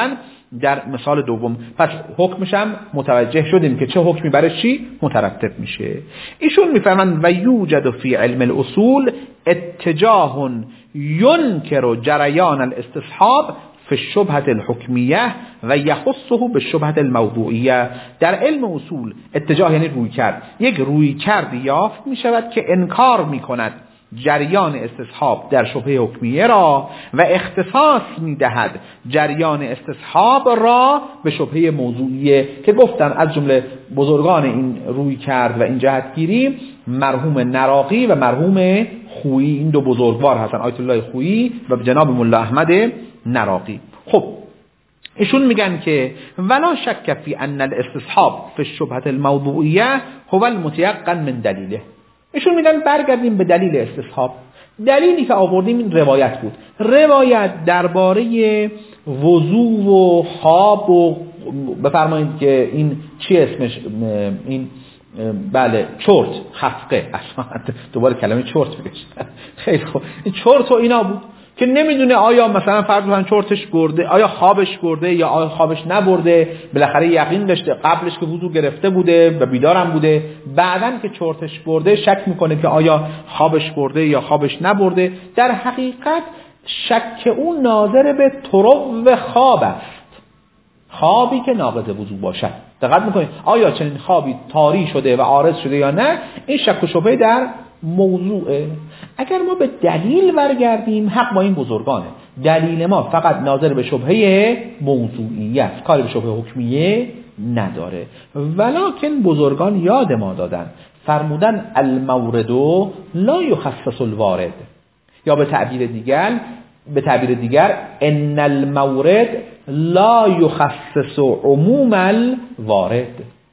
در مثال دوم. پس حکمش هم متوجه شدیم که چه حکمی برای چی مترتب میشه. ایشون میفرمند و یوجد فی علم الاصول اتجاه ینکر جریان الاستصحاب فی الشبهة الحکمیه و یخصه بالشبهة الموضوعیه. در علم اصول اتجاه یعنی روی کرد، یک روی کرد یافت می شود که انکار می کند جریان استصحاب در شبهه حکمیه را و اختصاص می دهد جریان استصحاب را به شبهه موضوعیه، که گفتن از جمله بزرگان این روی کرد و این جهتگیری مرحوم نراقی و مرحوم خویی، این دو بزرگوار هستن، آیت الله خویی و جناب ملا احمد نراقی. خب ایشون میگن که ولا شک فی ان الاستصحاب فی الشبهة الموضوعیه هو المتيقن من دلیله. ایشون میگن برگردیم به دلیل استصحاب. دلیلی که آوردیم این روایت بود. روایت درباره وضو و خواب و بفرمایید که این چی اسمش، این بله چرت، خفقه، اصلا دوباره کلمه چرت بگشتن، خیلی خوب، این چرت و اینا بود که نمیدونه آیا مثلا فرض کن چرتش برده، آیا خوابش برده یا آیا خوابش نبرده، بالاخره یقین داشته قبلش که وضو گرفته بوده و بیدارم بوده، بعدن که چرتش برده شک میکنه که آیا خوابش برده یا خوابش نبرده. در حقیقت شک اون ناظر به طرق خواب است، خوابی که ناقض وضو باشد. دقت میکنید آیا چنین خوابی طاری شده و عارض شده یا نه، این شک و شبهه در موضوعه. اگر ما به دلیل برگردیم، حق با این بزرگانه، دلیل ما فقط ناظر به شبهه موضوعیه است، کاری به شبهه حکمیه نداره. ولکن بزرگان یاد ما دادن، فرمودن المورد لا یخصص الوارد، یا به تعبیر دیگر به تعبیر دیگر ان المورد لا یخصص عموم الوارد.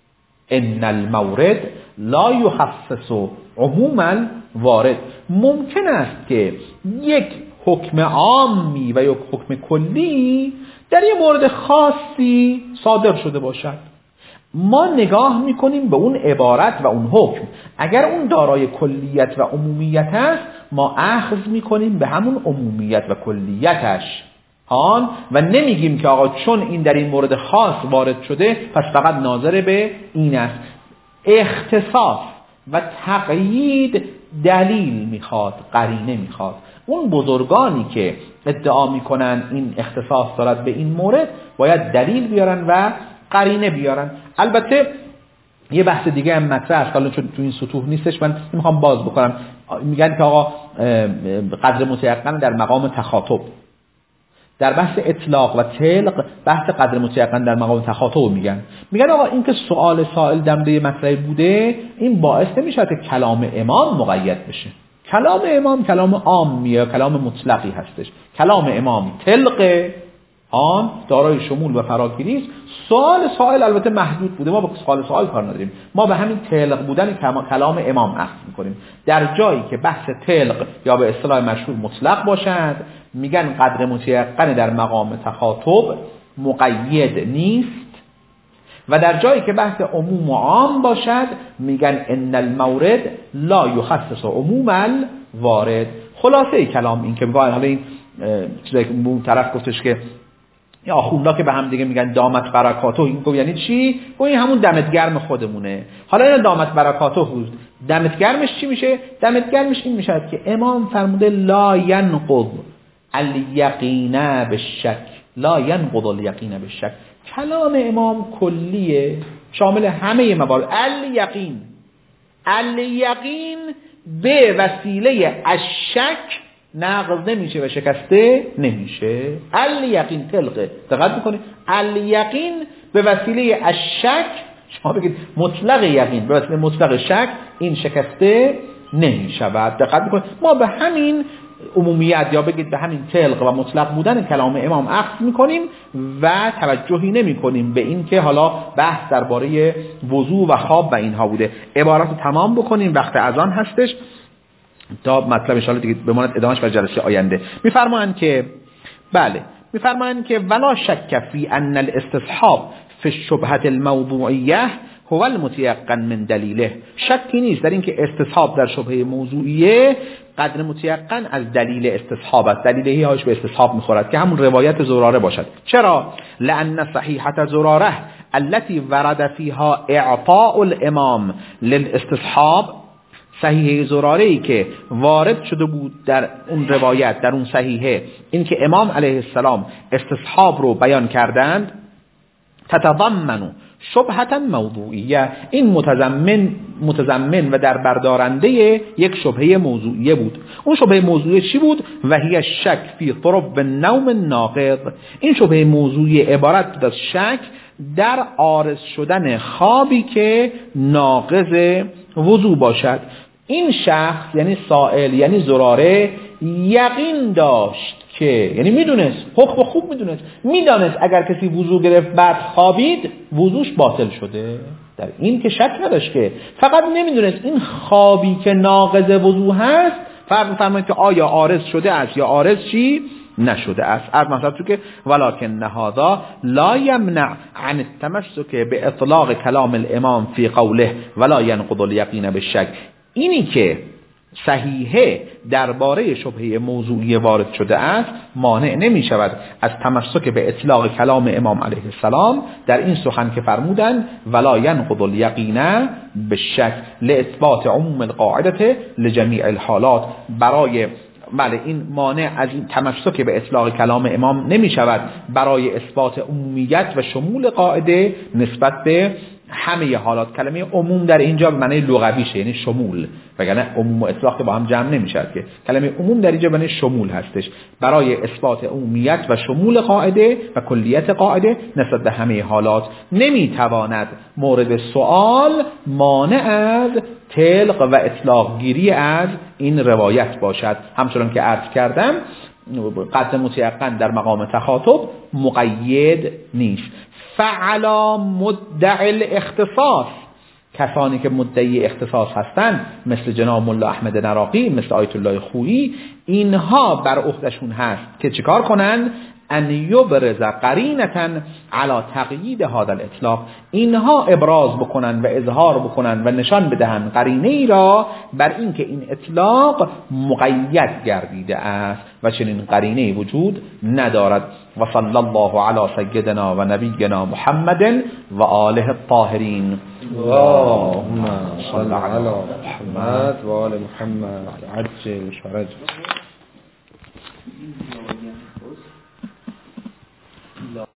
ان المورد لا یخصص عموم الوارد. ممکن است که یک حکم عامی و یک حکم کلی در یک مورد خاصی صادر شده باشد. ما نگاه میکنیم به اون عبارت و اون حکم، اگر اون دارای کلیت و عمومیت است ما اخذ میکنیم به همون عمومیت و کلیتش آن و نمیگیم که آقا چون این در این مورد خاص وارد شده پس فقط ناظر به این است. اختصاص و تقیید دلیل میخواد، قرینه میخواد. اون بزرگانی که ادعا میکنن این اختصاص دارد به این مورد باید دلیل بیارن و قرینه بیارن. البته یه بحث دیگه هم مطرح است، حالا چون تو این سطوح نیستش من میخوام باز بکنم. میگن که آقا قدر متیقن در مقام تخاطب، در بحث اطلاق و طلق بحث قدر متیقن در مقام تخاطب میگن. میگن آقا این که سوال سائل دمده مطرح بوده این باعث نمیشه که کلام امام مقید بشه. کلام امام کلام عامیه، کلام مطلقی هستش. کلام امام طلق آن دارای شمول و فراگیری است. سوال سائل البته محدود بوده، ما با سوال سائل کار نداریم، ما به همین طلق بودن کلام امام اخذ میکنیم. در جایی که بحث طلق یا به اصطلاح مشهور مطلق باشد میگن قدر متیقن در مقام تخاطب مقید نیست، و در جایی که بحث عموم و عام باشد میگن ان المورد لا یخصص عموم الوارد. خلاصه کلام این که میگن، حالا این چیزایی که اون طرف گفتش که یا آخوندا که به هم دیگه میگن دامت برکاتو، این گفت یعنی چی؟ گفت این همون دمت گرم خودمونه. حالا این دامت برکاتو بود، دمت گرمش چی میشه؟ دمت گرمش این میشه که امام فرموده لا ینقض الیقین بالشک، لا ینقض الیقین بالشک. کلام امام کلیه، شامل همه موارد. الیقین الیقین به وسیله الشک نقض نمیشه و شکسته نمیشه. الیقین طلقه، دقت بکنید، الیقین به وسیله الشک، شما بگید مطلق یقین به وسیله مطلق شک این شکسته نمیشود. دقت بکنید ما به همین عمومیت یا بگید به همین طلق و مطلق بودن کلام امام اخذ میکنیم و توجهی نمیکنیم به این که حالا بحث درباره وضو و خواب و اینها بوده. عبارت رو تمام بکنیم، وقت اذان هستش تا مطلب ان شاءالله دیگه بماند ادامهش برای جلسه آینده. میفرمایند که بله میفرمایند که ولا شک فی ان الاستصحاب فی الشبهة الموضوعیه هو المتيقن من دلیله، شکی نیست در اینکه استصحاب در شبهه موضوعیه قدر متیقن از دلیل استصحاب است. دلیلهی هاش به استصحاب میخورد که همون روایت زراره باشد. چرا؟ لأن صحیحة زراره التي ورد فيها اعطاء الامام للاستصحاب، صحیحه زراره ای که وارد شده بود در اون روایت، در اون صحیحه، این که امام علیه السلام استصحاب رو بیان کردند، تتضمن شبهة موضوعیه، این متضمن متضمن و در بردارنده یک شبهه موضوعیه بود. اون شبهه موضوعیه چی بود؟ و هی شک فی طرب النوم الناقض، این شبهه موضوعی عبارت بود از شک در عارض شدن خوابی که ناقض وضو باشد. این شخص یعنی سائل یعنی زراره یقین داشت که، یعنی میدونست، حکم خوب میدونست، میدانست اگر کسی وضو گرفت بعد خوابید وضوش باطل شده، در این که شک نداشت، که فقط نمیدونست این خوابی که ناقض وضو هست فرق می‌فرماید که آیا عارض شده است یا عارض چی نشده است. از مثلا تو که ولکن هذا لا یمنع عن التمسک به اطلاق کلام الامام فی قوله ولا ينقض اليقین بالشک، اینی که صحیحه درباره شبهه موضوعی وارد شده است مانع نمی شود از تمسک به اطلاق کلام امام علیه السلام در این سخن که فرمودند ولا ينقض اليقین بالشک لاثبات عموم القاعده لجمیع الحالات، برای بله این مانع از این تمسک به اطلاق کلام امام نمی شود برای اثبات عمومیت و شمول قاعده نسبت به همه حالات. کلمه عموم در اینجا به معنی لغویشه، یعنی شمول، وگرنه عموم و اطلاق با هم جمع نمیشه، که کلمه عموم در اینجا به معنی شمول هستش، برای اثبات عمومیت و شمول قاعده و کلیت قاعده نسبت به همه حالات. نمیتواند مورد سوال مانع از طلق و اطلاق گیری از این روایت باشد. همچنان که عرض کردم قطع متیقن در مقام تخاطب مقید نیست. فعلا مدعی الاختصاص، کسانی که مدعی اختصاص هستند مثل جناب ملا احمد نراقی، مثل آیت الله خویی، اینها بر عهدهشون هست که چیکار کنند؟ ان یبرز قرینتا علی تقیید هذا الاطلاق، اینها ابراز بکنن و اظهار بکنن و نشان بدهن قرینه ای را بر اینکه این اطلاق مقید گردیده است و چنین قرینه وجود ندارد. و صلی الله علی سیدنا و نبینا محمد و آله الطاهرین. اللهم صل علی محمد و آل محمد عجل فرج.